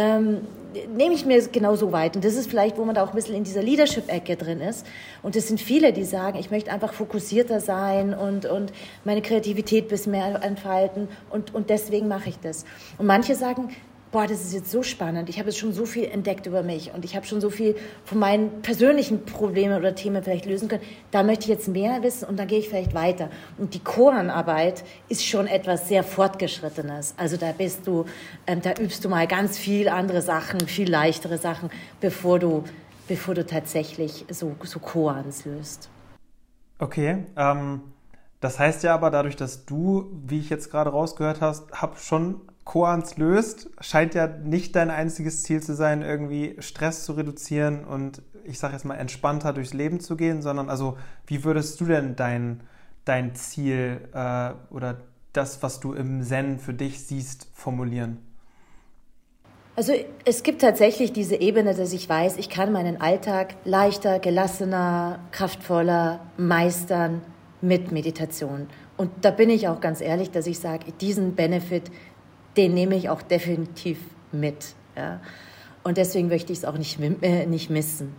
so weit. Und das ist vielleicht, wo man da auch ein bisschen in dieser Leadership-Ecke drin ist. Und es sind viele, die sagen, ich möchte einfach fokussierter sein und meine Kreativität ein bisschen mehr entfalten und deswegen mache ich das. Und manche sagen, boah, das ist jetzt so spannend, ich habe jetzt schon so viel entdeckt über mich und ich habe schon so viel von meinen persönlichen Problemen oder Themen vielleicht lösen können, da möchte ich jetzt mehr wissen und dann gehe ich vielleicht weiter. Und die Koanarbeit ist schon etwas sehr Fortgeschrittenes. Also da übst du mal ganz viel andere Sachen, viel leichtere Sachen, bevor du tatsächlich so Koans löst.
Okay, das heißt ja aber dadurch, dass du, wie ich jetzt gerade rausgehört hast, schon Koans löst, scheint ja nicht dein einziges Ziel zu sein, irgendwie Stress zu reduzieren und ich sage jetzt mal entspannter durchs Leben zu gehen, sondern also wie würdest du denn dein Ziel oder das, was du im Zen für dich siehst, formulieren?
Also es gibt tatsächlich diese Ebene, dass ich weiß, ich kann meinen Alltag leichter, gelassener, kraftvoller meistern mit Meditation. Und da bin ich auch ganz ehrlich, dass ich sage, diesen Benefit, den nehme ich auch definitiv mit. Ja? Und deswegen möchte ich es auch nicht missen.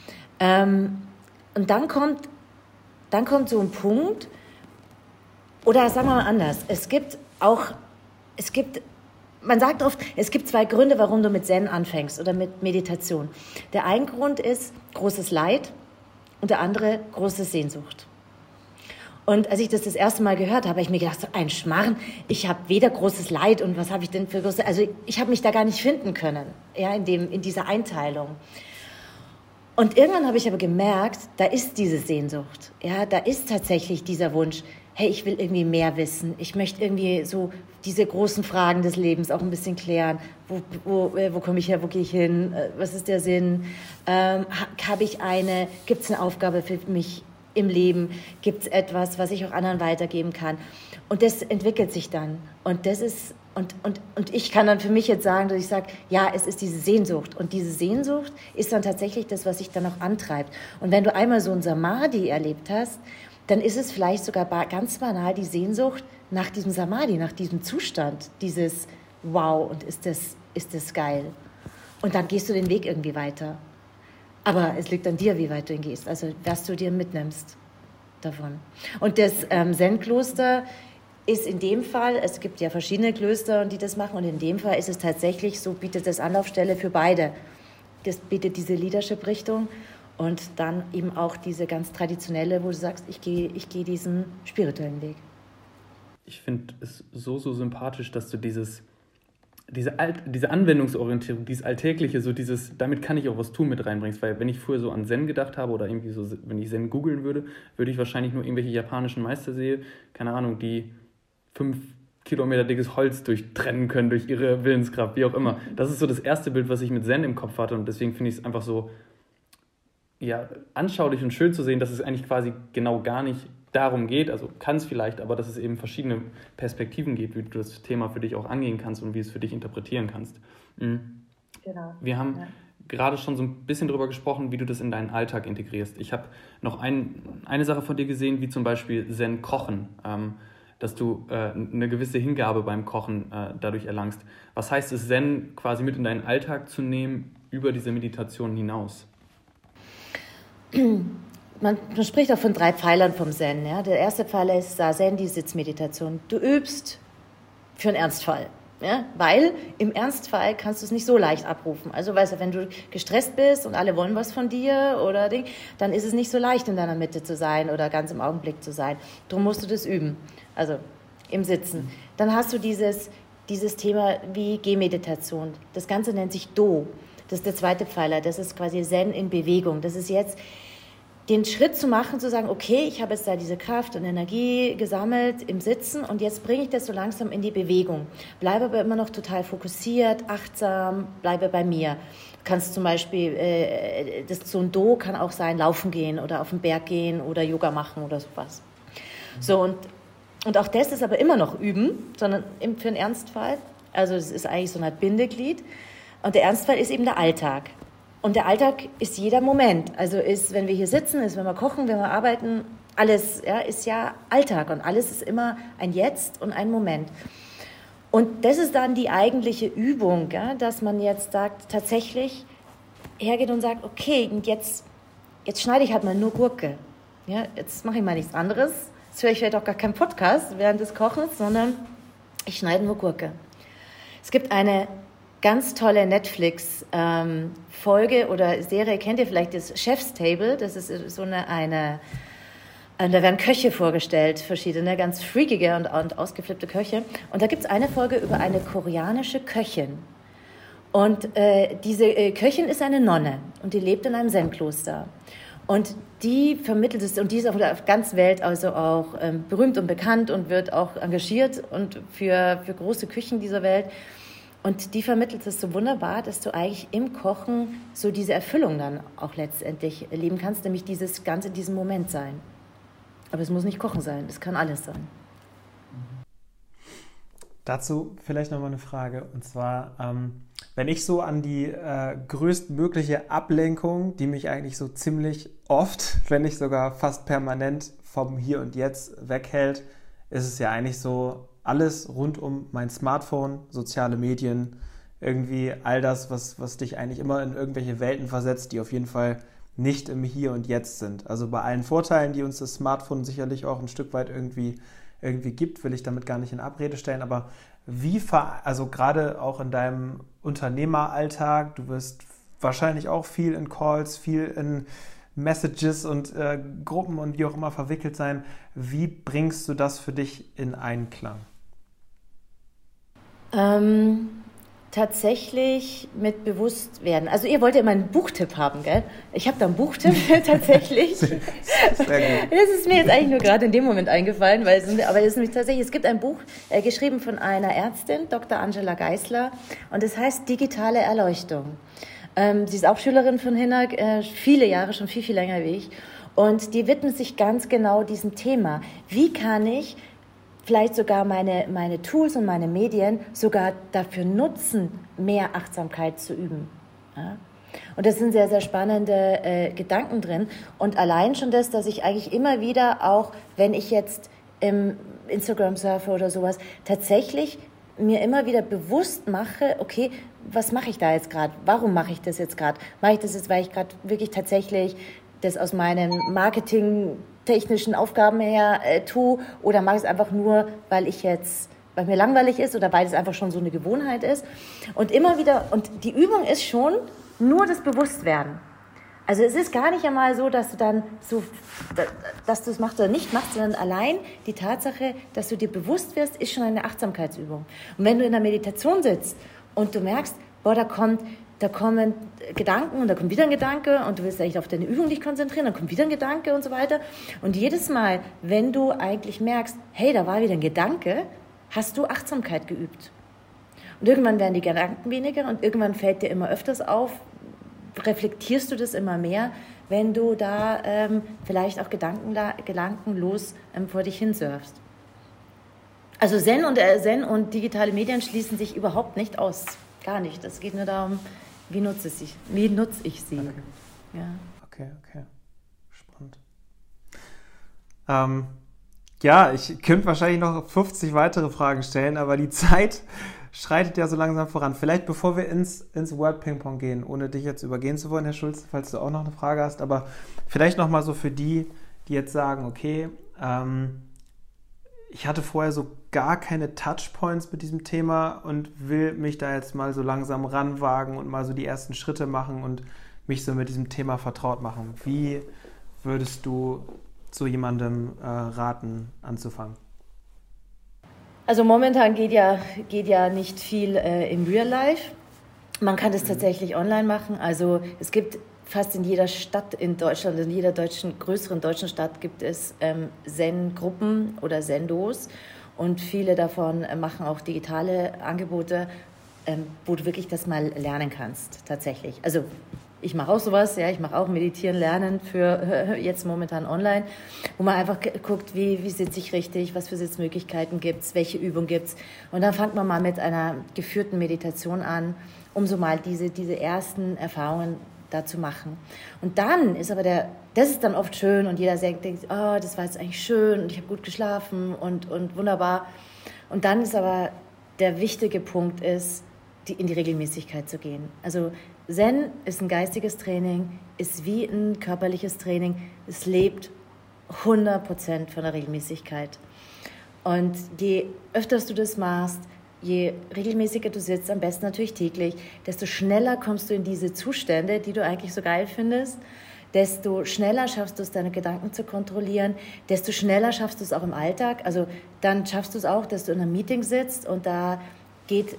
Und dann kommt so ein Punkt, oder sagen wir mal anders, man sagt oft, es gibt 2 Gründe, warum du mit Zen anfängst oder mit Meditation. Der eine Grund ist großes Leid und der andere große Sehnsucht. Und als ich das erste Mal gehört habe, habe ich mir gedacht, so ein Schmarrn, ich habe weder großes Leid und was habe ich denn für große... Also ich habe mich da gar nicht finden können, ja, in dieser Einteilung. Und irgendwann habe ich aber gemerkt, da ist diese Sehnsucht, ja, da ist tatsächlich dieser Wunsch, hey, ich will irgendwie mehr wissen, ich möchte irgendwie so diese großen Fragen des Lebens auch ein bisschen klären. Wo komme ich her, wo gehe ich hin, was ist der Sinn? Gibt es eine Aufgabe für mich im Leben? Gibt es etwas, was ich auch anderen weitergeben kann? Und das entwickelt sich dann. Und das ist Und ich kann dann für mich jetzt sagen, dass ich sage, ja, es ist diese Sehnsucht. Und diese Sehnsucht ist dann tatsächlich das, was sich dann auch antreibt. Und wenn du einmal so ein Samadhi erlebt hast, dann ist es vielleicht sogar ganz banal die Sehnsucht nach diesem Samadhi, nach diesem Zustand, dieses Wow, und ist das geil. Und dann gehst du den Weg irgendwie weiter. Aber es liegt an dir, wie weit du ihn gehst, also was du dir mitnimmst davon. Und das Zen-Kloster ist in dem Fall, es gibt ja verschiedene Klöster, die das machen, und in dem Fall ist es tatsächlich so, bietet das Anlaufstelle für beide. Das bietet diese Leadership-Richtung und dann eben auch diese ganz traditionelle, wo du sagst, ich gehe diesen spirituellen Weg.
Ich finde es so sympathisch, dass du diese Anwendungsorientierung, dieses Alltägliche, so damit kann ich auch was tun, mit reinbringst. Weil wenn ich früher so an Zen gedacht habe oder irgendwie so, wenn ich Zen googeln würde, würde ich wahrscheinlich nur irgendwelche japanischen Meister sehen, keine Ahnung, die 5 Kilometer dickes Holz durchtrennen können durch ihre Willenskraft, wie auch immer. Das ist so das erste Bild, was ich mit Zen im Kopf hatte, und deswegen finde ich es einfach so anschaulich und schön zu sehen, dass es eigentlich quasi genau gar nicht darum geht, also kann es vielleicht, aber dass es eben verschiedene Perspektiven gibt, wie du das Thema für dich auch angehen kannst und wie es für dich interpretieren kannst. Genau. Wir haben gerade schon so ein bisschen darüber gesprochen, wie du das in deinen Alltag integrierst. Ich habe noch eine Sache von dir gesehen, wie zum Beispiel Zen-Kochen, dass du eine gewisse Hingabe beim Kochen dadurch erlangst. Was heißt es, Zen quasi mit in deinen Alltag zu nehmen, über diese Meditation hinaus?
Man spricht auch von 3 Pfeilern vom Zen. Ja? Der erste Pfeiler ist Zazen, die Sitzmeditation. Du übst für einen Ernstfall. Ja? Weil im Ernstfall kannst du es nicht so leicht abrufen. Also weißt du, wenn du gestresst bist und alle wollen was von dir, dann ist es nicht so leicht, in deiner Mitte zu sein oder ganz im Augenblick zu sein. Darum musst du das üben, also im Sitzen. Dann hast du dieses Thema wie Gehmeditation. Das Ganze nennt sich Do. Das ist der zweite Pfeiler. Das ist quasi Zen in Bewegung. Das ist jetzt den Schritt zu machen, zu sagen, okay, ich habe jetzt da diese Kraft und Energie gesammelt im Sitzen und jetzt bringe ich das so langsam in die Bewegung. Bleibe aber immer noch total fokussiert, achtsam, bleibe bei mir. Du kannst zum Beispiel, so ein Do kann auch sein, laufen gehen oder auf den Berg gehen oder Yoga machen oder sowas. So, und auch das ist aber immer noch üben, sondern für einen Ernstfall. Also es ist eigentlich so eine Art Bindeglied. Und der Ernstfall ist eben der Alltag. Und der Alltag ist jeder Moment. Also wenn wir hier sitzen, wenn wir kochen, wenn wir arbeiten, alles ist ja Alltag. Und alles ist immer ein Jetzt und ein Moment. Und das ist dann die eigentliche Übung, dass man jetzt sagt, tatsächlich hergeht und sagt, okay, jetzt schneide ich halt mal nur Gurke. Ja, jetzt mache ich mal nichts anderes. Jetzt höre ich vielleicht auch gar keinen Podcast während des Kochens, sondern ich schneide nur Gurke. Es gibt eine ganz tolle Netflix-Folge oder Serie, kennt ihr vielleicht das Chef's Table, das ist so eine da werden Köche vorgestellt, verschiedene, ganz freakige und ausgeflippte Köche. Und da gibt es eine Folge über eine koreanische Köchin. Und diese Köchin ist eine Nonne und die lebt in einem Zen-Kloster. Und die vermittelt es, und die ist auf der ganzen Welt also auch berühmt und bekannt und wird auch engagiert und für große Küchen dieser Welt. Und die vermittelt es so wunderbar, dass du eigentlich im Kochen so diese Erfüllung dann auch letztendlich leben kannst, nämlich dieses ganz in diesem Moment sein. Aber es muss nicht Kochen sein, es kann alles sein.
Dazu vielleicht nochmal eine Frage, und zwar, wenn ich so an die größtmögliche Ablenkung, die mich eigentlich so ziemlich oft, wenn nicht sogar fast permanent vom Hier und Jetzt weghält, ist es ja eigentlich so, alles rund um mein Smartphone, soziale Medien, irgendwie all das, was dich eigentlich immer in irgendwelche Welten versetzt, die auf jeden Fall nicht im Hier und Jetzt sind. Also bei allen Vorteilen, die uns das Smartphone sicherlich auch ein Stück weit irgendwie gibt, will ich damit gar nicht in Abrede stellen, aber also gerade auch in deinem Unternehmeralltag, du wirst wahrscheinlich auch viel in Calls, viel in Messages und Gruppen und wie auch immer verwickelt sein. Wie bringst du das für dich in Einklang?
Tatsächlich mit Bewusstwerden. Also ihr wollt ja immer einen Buchtipp haben, gell? Ich habe da einen Buchtipp tatsächlich. Sehr gut. Das ist mir jetzt eigentlich nur gerade in dem Moment eingefallen, aber es ist nämlich tatsächlich, es gibt ein Buch, geschrieben von einer Ärztin, Dr. Angela Geisler, und es heißt Digitale Erleuchtung. Sie ist auch Schülerin von Hinak, viele Jahre, schon viel, viel länger wie ich. Und die widmet sich ganz genau diesem Thema. Wie kann ich vielleicht sogar meine Tools und meine Medien sogar dafür nutzen, mehr Achtsamkeit zu üben. Ja? Und das sind sehr, sehr spannende Gedanken drin. Und allein schon das, dass ich eigentlich immer wieder auch, wenn ich jetzt im Instagram surfe oder sowas, tatsächlich mir immer wieder bewusst mache, okay, was mache ich da jetzt gerade? Warum mache ich das jetzt gerade? Mache ich das jetzt, weil ich gerade wirklich tatsächlich das aus meinen marketingtechnischen Aufgaben her tue, oder mache ich es einfach nur, weil mir langweilig ist oder weil es einfach schon so eine Gewohnheit ist. Und immer wieder, und die Übung ist schon nur das Bewusstwerden. Also es ist gar nicht einmal so, dass du dann dass du es machst oder nicht machst, sondern allein die Tatsache, dass du dir bewusst wirst, ist schon eine Achtsamkeitsübung. Und wenn du in der Meditation sitzt und du merkst, da kommen Gedanken und da kommt wieder ein Gedanke und du willst eigentlich auf deine Übung dich konzentrieren, dann kommt wieder ein Gedanke und so weiter. Und jedes Mal, wenn du eigentlich merkst, hey, da war wieder ein Gedanke, hast du Achtsamkeit geübt. Und irgendwann werden die Gedanken weniger und irgendwann fällt dir immer öfters auf, reflektierst du das immer mehr, wenn du da vielleicht auch gedankenlos vor dich hin surfst. Also Zen und digitale Medien schließen sich überhaupt nicht aus. Gar nicht. Es geht nur darum, wie nutze ich sie.
Okay.
Ja.
Okay. Spannend. Ja, ich könnte wahrscheinlich noch 50 weitere Fragen stellen, aber die Zeit schreitet ja so langsam voran. Vielleicht bevor wir ins Word-Ping-Pong gehen, ohne dich jetzt übergehen zu wollen, Herr Schulz, falls du auch noch eine Frage hast, aber vielleicht nochmal so für die jetzt sagen, okay, ich hatte vorher so gar keine Touchpoints mit diesem Thema und will mich da jetzt mal so langsam ranwagen und mal so die ersten Schritte machen und mich so mit diesem Thema vertraut machen. Wie würdest du so jemandem raten, anzufangen?
Also momentan geht ja nicht viel im Real Life. Man kann das tatsächlich online machen. Also es gibt fast in jeder Stadt in Deutschland, in jeder größeren deutschen Stadt gibt es Zen-Gruppen oder Zendos. Und viele davon machen auch digitale Angebote, wo du wirklich das mal lernen kannst, tatsächlich. Also ich mache auch sowas, ja, ich mache auch Meditieren, Lernen für jetzt momentan online, wo man einfach guckt, wie sitze ich richtig, was für Sitzmöglichkeiten gibt es, welche Übung gibt es. Und dann fängt man mal mit einer geführten Meditation an, um so mal diese ersten Erfahrungen da zu machen. Und dann ist das ist dann oft schön und jeder denkt, oh, das war jetzt eigentlich schön und ich habe gut geschlafen und wunderbar. Und dann ist aber der wichtige Punkt in die Regelmäßigkeit zu gehen. Also Zen ist ein geistiges Training, ist wie ein körperliches Training. Es lebt 100% von der Regelmäßigkeit. Und je öfter du das machst, je regelmäßiger du sitzt, am besten natürlich täglich, desto schneller kommst du in diese Zustände, die du eigentlich so geil findest, desto schneller schaffst du es, deine Gedanken zu kontrollieren, desto schneller schaffst du es auch im Alltag. Also dann schaffst du es auch, dass du in einem Meeting sitzt und da geht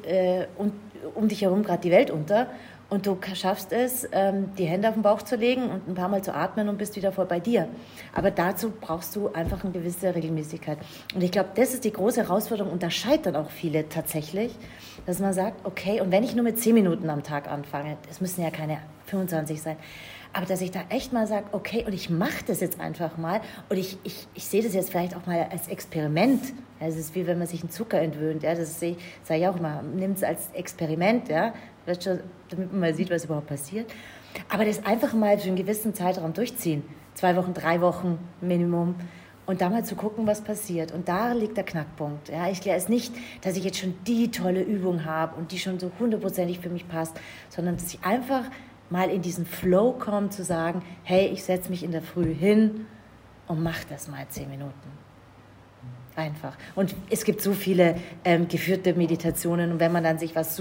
um dich herum gerade die Welt unter und du schaffst es, die Hände auf den Bauch zu legen und ein paar Mal zu atmen und bist wieder voll bei dir. Aber dazu brauchst du einfach eine gewisse Regelmäßigkeit. Und ich glaube, das ist die große Herausforderung und da scheitern auch viele tatsächlich, dass man sagt, okay, und wenn ich nur mit 10 Minuten am Tag anfange, es müssen ja keine 25 sein, aber dass ich da echt mal sage, okay, und ich mache das jetzt einfach mal und ich sehe das jetzt vielleicht auch mal als Experiment. Ja, es ist wie wenn man sich einen Zucker entwöhnt. Ja, das sage ich auch immer, nimmt es als Experiment, ja, damit man mal sieht, was überhaupt passiert. Aber das einfach mal für einen gewissen Zeitraum durchziehen. 2 Wochen, 3 Wochen Minimum. Und da mal zu gucken, was passiert. Und da liegt der Knackpunkt. Ja, ich lehre es nicht, dass ich jetzt schon die tolle Übung habe und die schon so 100%ig für mich passt, sondern dass ich einfach mal in diesen Flow komme, zu sagen, hey, ich setze mich in der Früh hin und mache das mal 10 Minuten. Einfach. Und es gibt so viele geführte Meditationen und wenn man dann sich was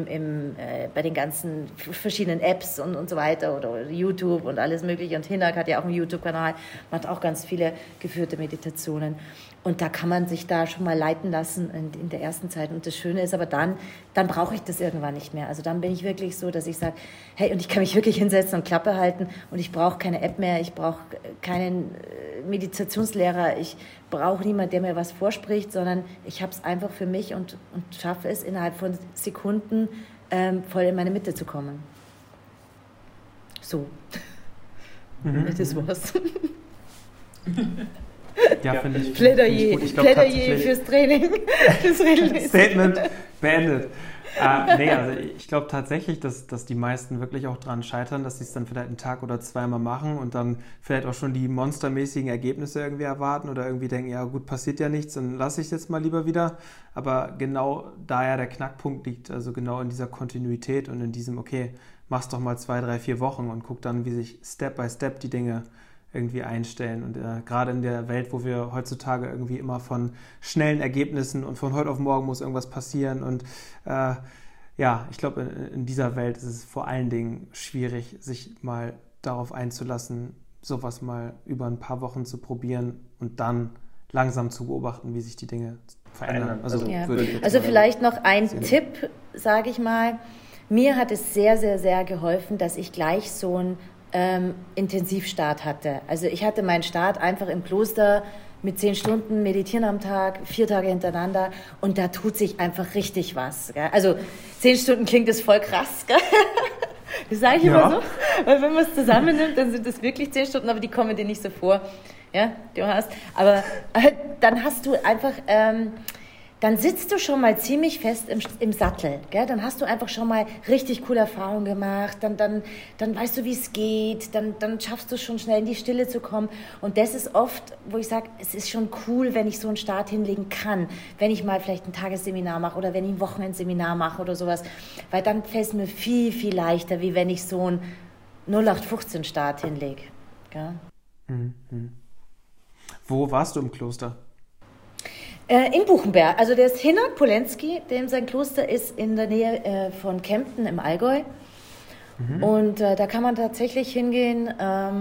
bei den ganzen verschiedenen Apps und so weiter oder YouTube und alles mögliche und Hinak hat ja auch einen YouTube-Kanal, macht auch ganz viele geführte Meditationen und da kann man sich da schon mal leiten lassen in der ersten Zeit und das Schöne ist aber dann brauche ich das irgendwann nicht mehr. Also dann bin ich wirklich so, dass ich sage, hey, und ich kann mich wirklich hinsetzen und Klappe halten und ich brauche keine App mehr, ich brauche keinen Meditationslehrer, ich brauche niemanden, der mir was vorspricht, sondern ich habe es einfach für mich und schaffe es, innerhalb von Sekunden voll in meine Mitte zu kommen. So. Das war's.
Ja, finde ich.
Plädoyer, Plädoyer fürs Training.
Statement beendet. Also ich glaube tatsächlich, dass die meisten wirklich auch dran scheitern, dass sie es dann vielleicht einen Tag oder zweimal machen und dann vielleicht auch schon die monstermäßigen Ergebnisse irgendwie erwarten oder irgendwie denken, ja gut, passiert ja nichts, dann lasse ich es jetzt mal lieber wieder. Aber genau da ja der Knackpunkt liegt, also genau in dieser Kontinuität und in diesem, okay, mach's doch mal 2, 3, 4 Wochen und guck dann, wie sich Step by Step die Dinge irgendwie einstellen. Und gerade in der Welt, wo wir heutzutage irgendwie immer von schnellen Ergebnissen und von heute auf morgen muss irgendwas passieren und ich glaube, in dieser Welt ist es vor allen Dingen schwierig, sich mal darauf einzulassen, sowas mal über ein paar Wochen zu probieren und dann langsam zu beobachten, wie sich die Dinge verändern.
Also vielleicht noch ein Tipp, sage ich mal. Mir hat es sehr, sehr, sehr geholfen, dass ich gleich so einen Intensivstart hatte. Also ich hatte meinen Start einfach im Kloster mit 10 Stunden Meditieren am Tag, 4 Tage hintereinander und da tut sich einfach richtig was. Gell? Also 10 Stunden klingt das voll krass, gell? Das sage ich immer so, weil wenn man es zusammennimmt, dann sind das wirklich 10 Stunden, aber die kommen dir nicht so vor. Ja, aber dann hast du einfach... dann sitzt du schon mal ziemlich fest im Sattel. Gell? Dann hast du einfach schon mal richtig coole Erfahrungen gemacht. Dann weißt du, wie es geht. Dann schaffst du schon schnell in die Stille zu kommen. Und das ist oft, wo ich sage, es ist schon cool, wenn ich so einen Start hinlegen kann. Wenn ich mal vielleicht ein Tagesseminar mache oder wenn ich ein Wochenendseminar mache oder sowas. Weil dann fällt es mir viel, viel leichter, wie wenn ich so einen 0815-Start hinlege. Gell?
Mhm. Wo warst du im Kloster?
In Buchenberg. Also der ist Hinak Polenski, dem sein Kloster ist in der Nähe von Kempten im Allgäu. Mhm. Und da kann man tatsächlich hingehen,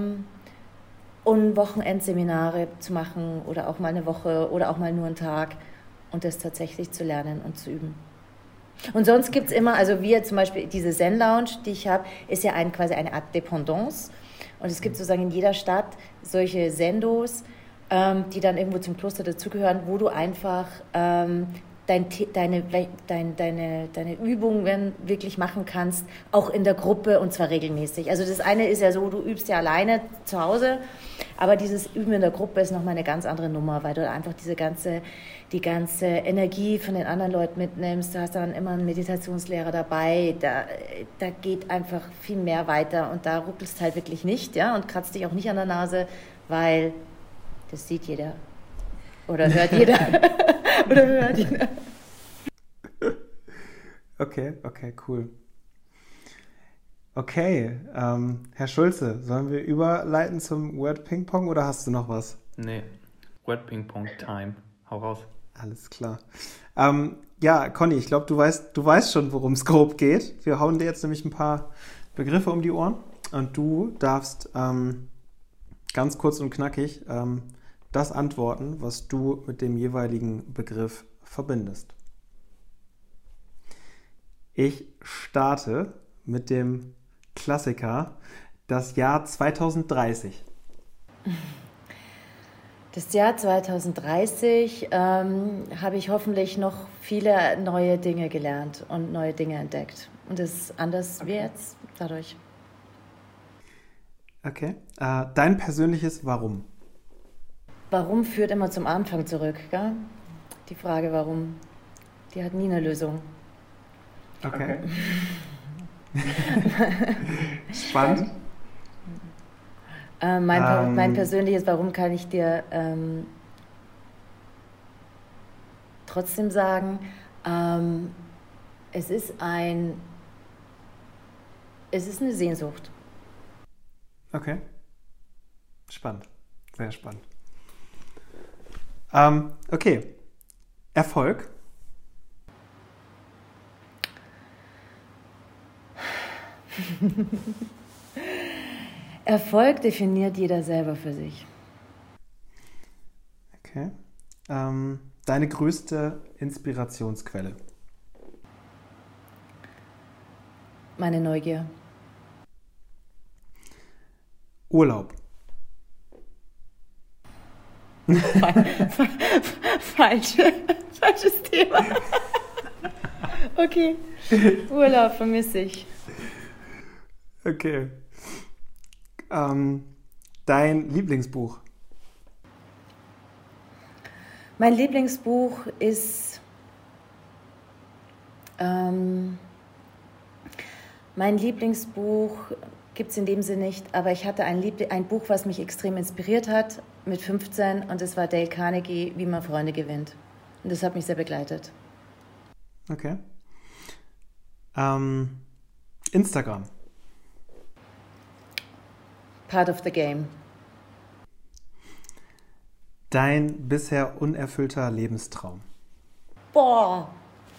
um Wochenendseminare zu machen oder auch mal eine Woche oder auch mal nur einen Tag und das tatsächlich zu lernen und zu üben. Und sonst gibt es immer, also wir zum Beispiel, diese Zen-Lounge, die ich habe, ist ja quasi eine Art Dependance. Und es gibt sozusagen in jeder Stadt solche Sendos, die dann irgendwo zum Kloster dazugehören, wo du einfach deine Übungen wirklich machen kannst, auch in der Gruppe und zwar regelmäßig. Also das eine ist ja so, du übst ja alleine zu Hause, aber dieses Üben in der Gruppe ist nochmal eine ganz andere Nummer, weil du einfach die ganze Energie von den anderen Leuten mitnimmst. Du hast dann immer einen Meditationslehrer dabei, da geht einfach viel mehr weiter und da ruckelst halt wirklich nicht, ja, und kratzt dich auch nicht an der Nase, weil das sieht jeder. Oder hört jeder.
Okay, cool. Okay, Herr Schulze, sollen wir überleiten zum Word Ping Pong oder hast du noch was?
Nee, Word Ping Pong Time. Hau raus.
Alles klar. Conny, ich glaube, du weißt schon, worum es grob geht. Wir hauen dir jetzt nämlich ein paar Begriffe um die Ohren und du darfst ganz kurz und knackig das antworten, was du mit dem jeweiligen Begriff verbindest. Ich starte mit dem Klassiker, das Jahr 2030.
Das Jahr 2030 habe ich hoffentlich noch viele neue Dinge gelernt und neue Dinge entdeckt. Und es ist anders wie jetzt dadurch.
Okay. Dein persönliches Warum?
Warum führt immer zum Anfang zurück, gell? Die Frage, warum, die hat nie eine Lösung.
Okay. Spannend.
Mein persönliches Warum kann ich dir trotzdem sagen, es ist eine Sehnsucht.
Okay. Spannend. Sehr spannend. Okay. Erfolg.
Erfolg definiert jeder selber für sich.
Okay. Deine größte Inspirationsquelle?
Meine Neugier.
Urlaub.
Falsches Thema. Okay. Urlaub vermisse ich.
Okay. Dein Lieblingsbuch?
Mein Lieblingsbuch ist mein Lieblingsbuch gibt es in dem Sinne nicht, aber ich hatte ein Buch, was mich extrem inspiriert hat mit 15 und es war Dale Carnegie, Wie man Freunde gewinnt. Und das hat mich sehr begleitet.
Okay. Instagram.
Part of the game.
Dein bisher unerfüllter Lebenstraum.
Boah.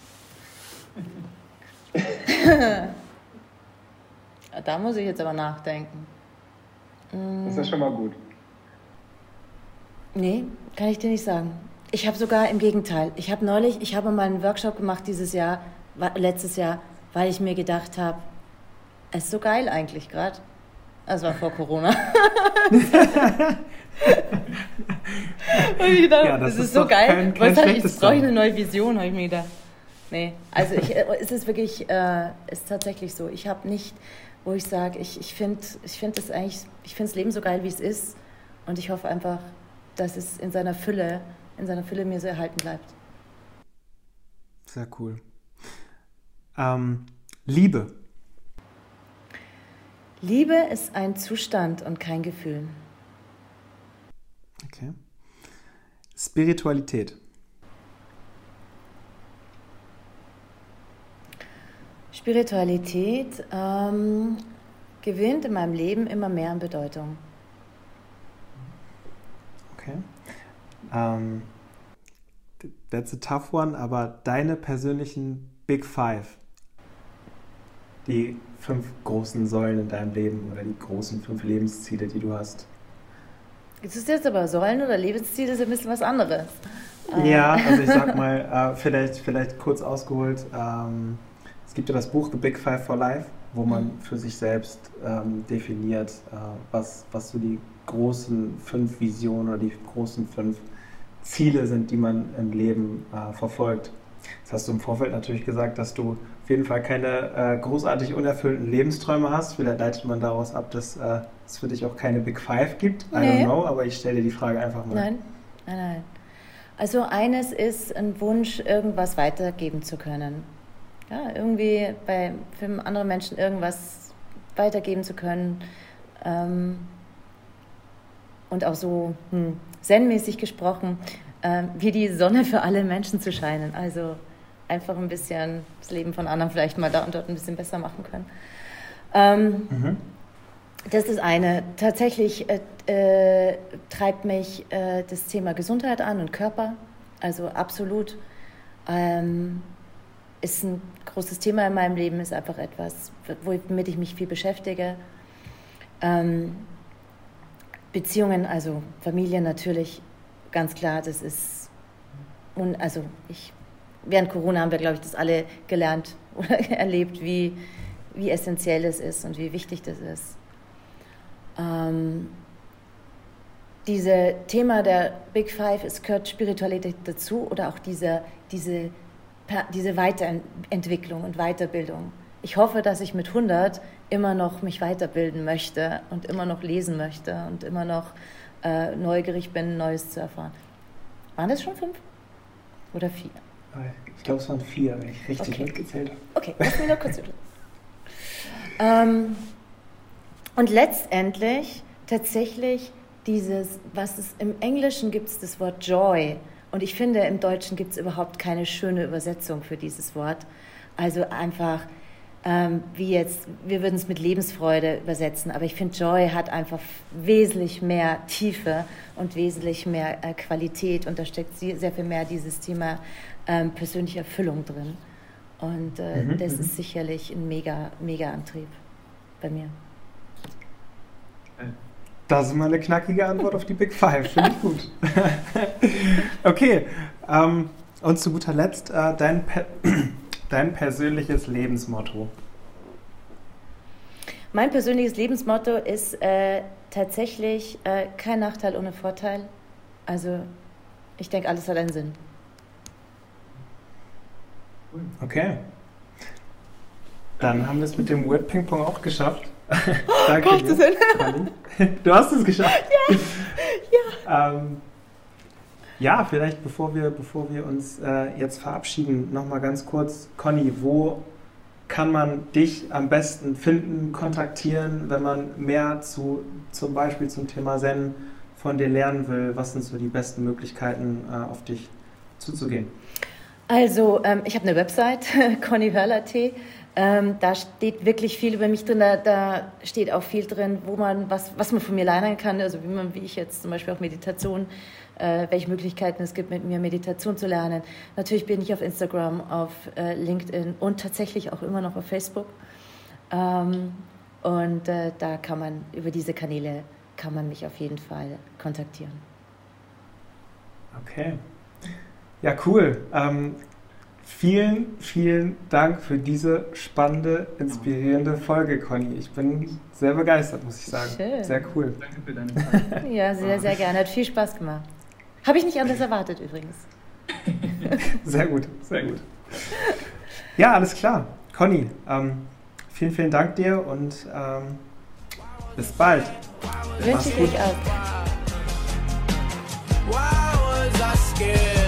Da muss ich jetzt aber nachdenken.
Das ist schon mal gut.
Nee, kann ich dir nicht sagen. Ich habe sogar im Gegenteil. Ich habe mal einen Workshop gemacht letztes Jahr, weil ich mir gedacht habe, es ist so geil eigentlich gerade. Das war vor Corona. Und ich gedacht,
ja,
das ist so geil. Jetzt brauche ich eine neue Vision, habe ich mir gedacht. Nee, also es ist wirklich, ist tatsächlich so. Ich habe nicht, wo ich sage, ich finde das Leben so geil, wie es ist. Und ich hoffe einfach, dass es in seiner Fülle mir so erhalten bleibt.
Sehr cool. Liebe.
Liebe ist ein Zustand und kein Gefühl.
Okay. Spiritualität.
Spiritualität gewinnt in meinem Leben immer mehr an Bedeutung.
Okay. That's a tough one, aber deine persönlichen Big Five. Die 5 großen Säulen in deinem Leben oder die großen 5 Lebensziele, die du hast.
Ist es jetzt aber Säulen oder Lebensziele, ist ein bisschen was anderes.
Ja, also ich sag mal, vielleicht kurz ausgeholt, es gibt ja das Buch The Big Five for Life, wo man für sich selbst definiert, was so die großen 5 Visionen oder die großen 5 Ziele sind, die man im Leben verfolgt. Das hast du im Vorfeld natürlich gesagt, dass du auf jeden Fall keine großartig unerfüllten Lebensträume hast. Vielleicht leitet man daraus ab, dass es für dich auch keine Big Five gibt. I don't know, aber ich stelle dir die Frage einfach mal.
Nein. Also eines ist ein Wunsch, irgendwas weitergeben zu können. Ja, irgendwie für andere Menschen irgendwas weitergeben zu können. Und auch so zen-mäßig gesprochen, wie die Sonne für alle Menschen zu scheinen. Also einfach ein bisschen das Leben von anderen vielleicht mal da und dort ein bisschen besser machen können. Das ist eine. Tatsächlich treibt mich das Thema Gesundheit an und Körper. Also absolut. Ist ein großes Thema in meinem Leben, ist einfach etwas, womit ich mich viel beschäftige. Beziehungen, also Familie natürlich, ganz klar, das ist, während Corona haben wir, glaube ich, das alle gelernt oder erlebt, wie essentiell es ist und wie wichtig das ist. Dieses Thema der Big Five, es gehört Spiritualität dazu oder auch diese Weiterentwicklung und Weiterbildung. Ich hoffe, dass ich mit 100 immer noch mich weiterbilden möchte und immer noch lesen möchte und immer noch neugierig bin, Neues zu erfahren. Waren das schon 5 oder 4?
Ich glaube, es waren 4, wenn ich richtig mitgezählt habe.
Okay, lass mich noch kurz über. Und letztendlich tatsächlich im Englischen gibt es das Wort Joy. Und ich finde, im Deutschen gibt es überhaupt keine schöne Übersetzung für dieses Wort. Also einfach, wir würden es mit Lebensfreude übersetzen, aber ich finde, Joy hat einfach wesentlich mehr Tiefe und wesentlich mehr Qualität und da steckt sehr viel mehr dieses Thema persönliche Erfüllung drin. Und das ist sicherlich ein mega Antrieb bei mir.
Das ist mal eine knackige Antwort auf die Big Five, finde ich gut. Okay, und zu guter Letzt dein persönliches Lebensmotto.
Mein persönliches Lebensmotto ist tatsächlich kein Nachteil ohne Vorteil. Also ich denke, alles hat einen Sinn.
Okay. Dann haben wir es mit dem Word Ping Pong auch geschafft. Danke dir. Du hast es geschafft.
Ja.
Ja, vielleicht bevor wir uns jetzt verabschieden, nochmal ganz kurz, Conny, wo kann man dich am besten finden, kontaktieren, wenn man mehr zum Beispiel zum Thema Zen von dir lernen will? Was sind so die besten Möglichkeiten, auf dich zuzugehen?
Also, ich habe eine Website, connyhörl.at. Da steht wirklich viel über mich drin. Da steht auch viel drin, was man von mir lernen kann. Also wie ich jetzt zum Beispiel auch Meditation, welche Möglichkeiten es gibt, mit mir Meditation zu lernen. Natürlich bin ich auf Instagram, auf LinkedIn und tatsächlich auch immer noch auf Facebook. Da kann man, über diese Kanäle kann man mich auf jeden Fall kontaktieren.
Okay. Ja, cool. Vielen, vielen Dank für diese spannende, inspirierende Folge, Conny. Ich bin sehr begeistert, muss ich sagen.
Schön.
Sehr cool.
Danke für deine Zeit.
Ja, sehr, sehr gerne. Hat viel Spaß gemacht. Habe ich nicht anders erwartet übrigens.
Sehr gut, sehr gut. Ja, alles klar. Conny, vielen, vielen Dank dir und bis bald.
Wünsche ich euch auch.
Why was I scared?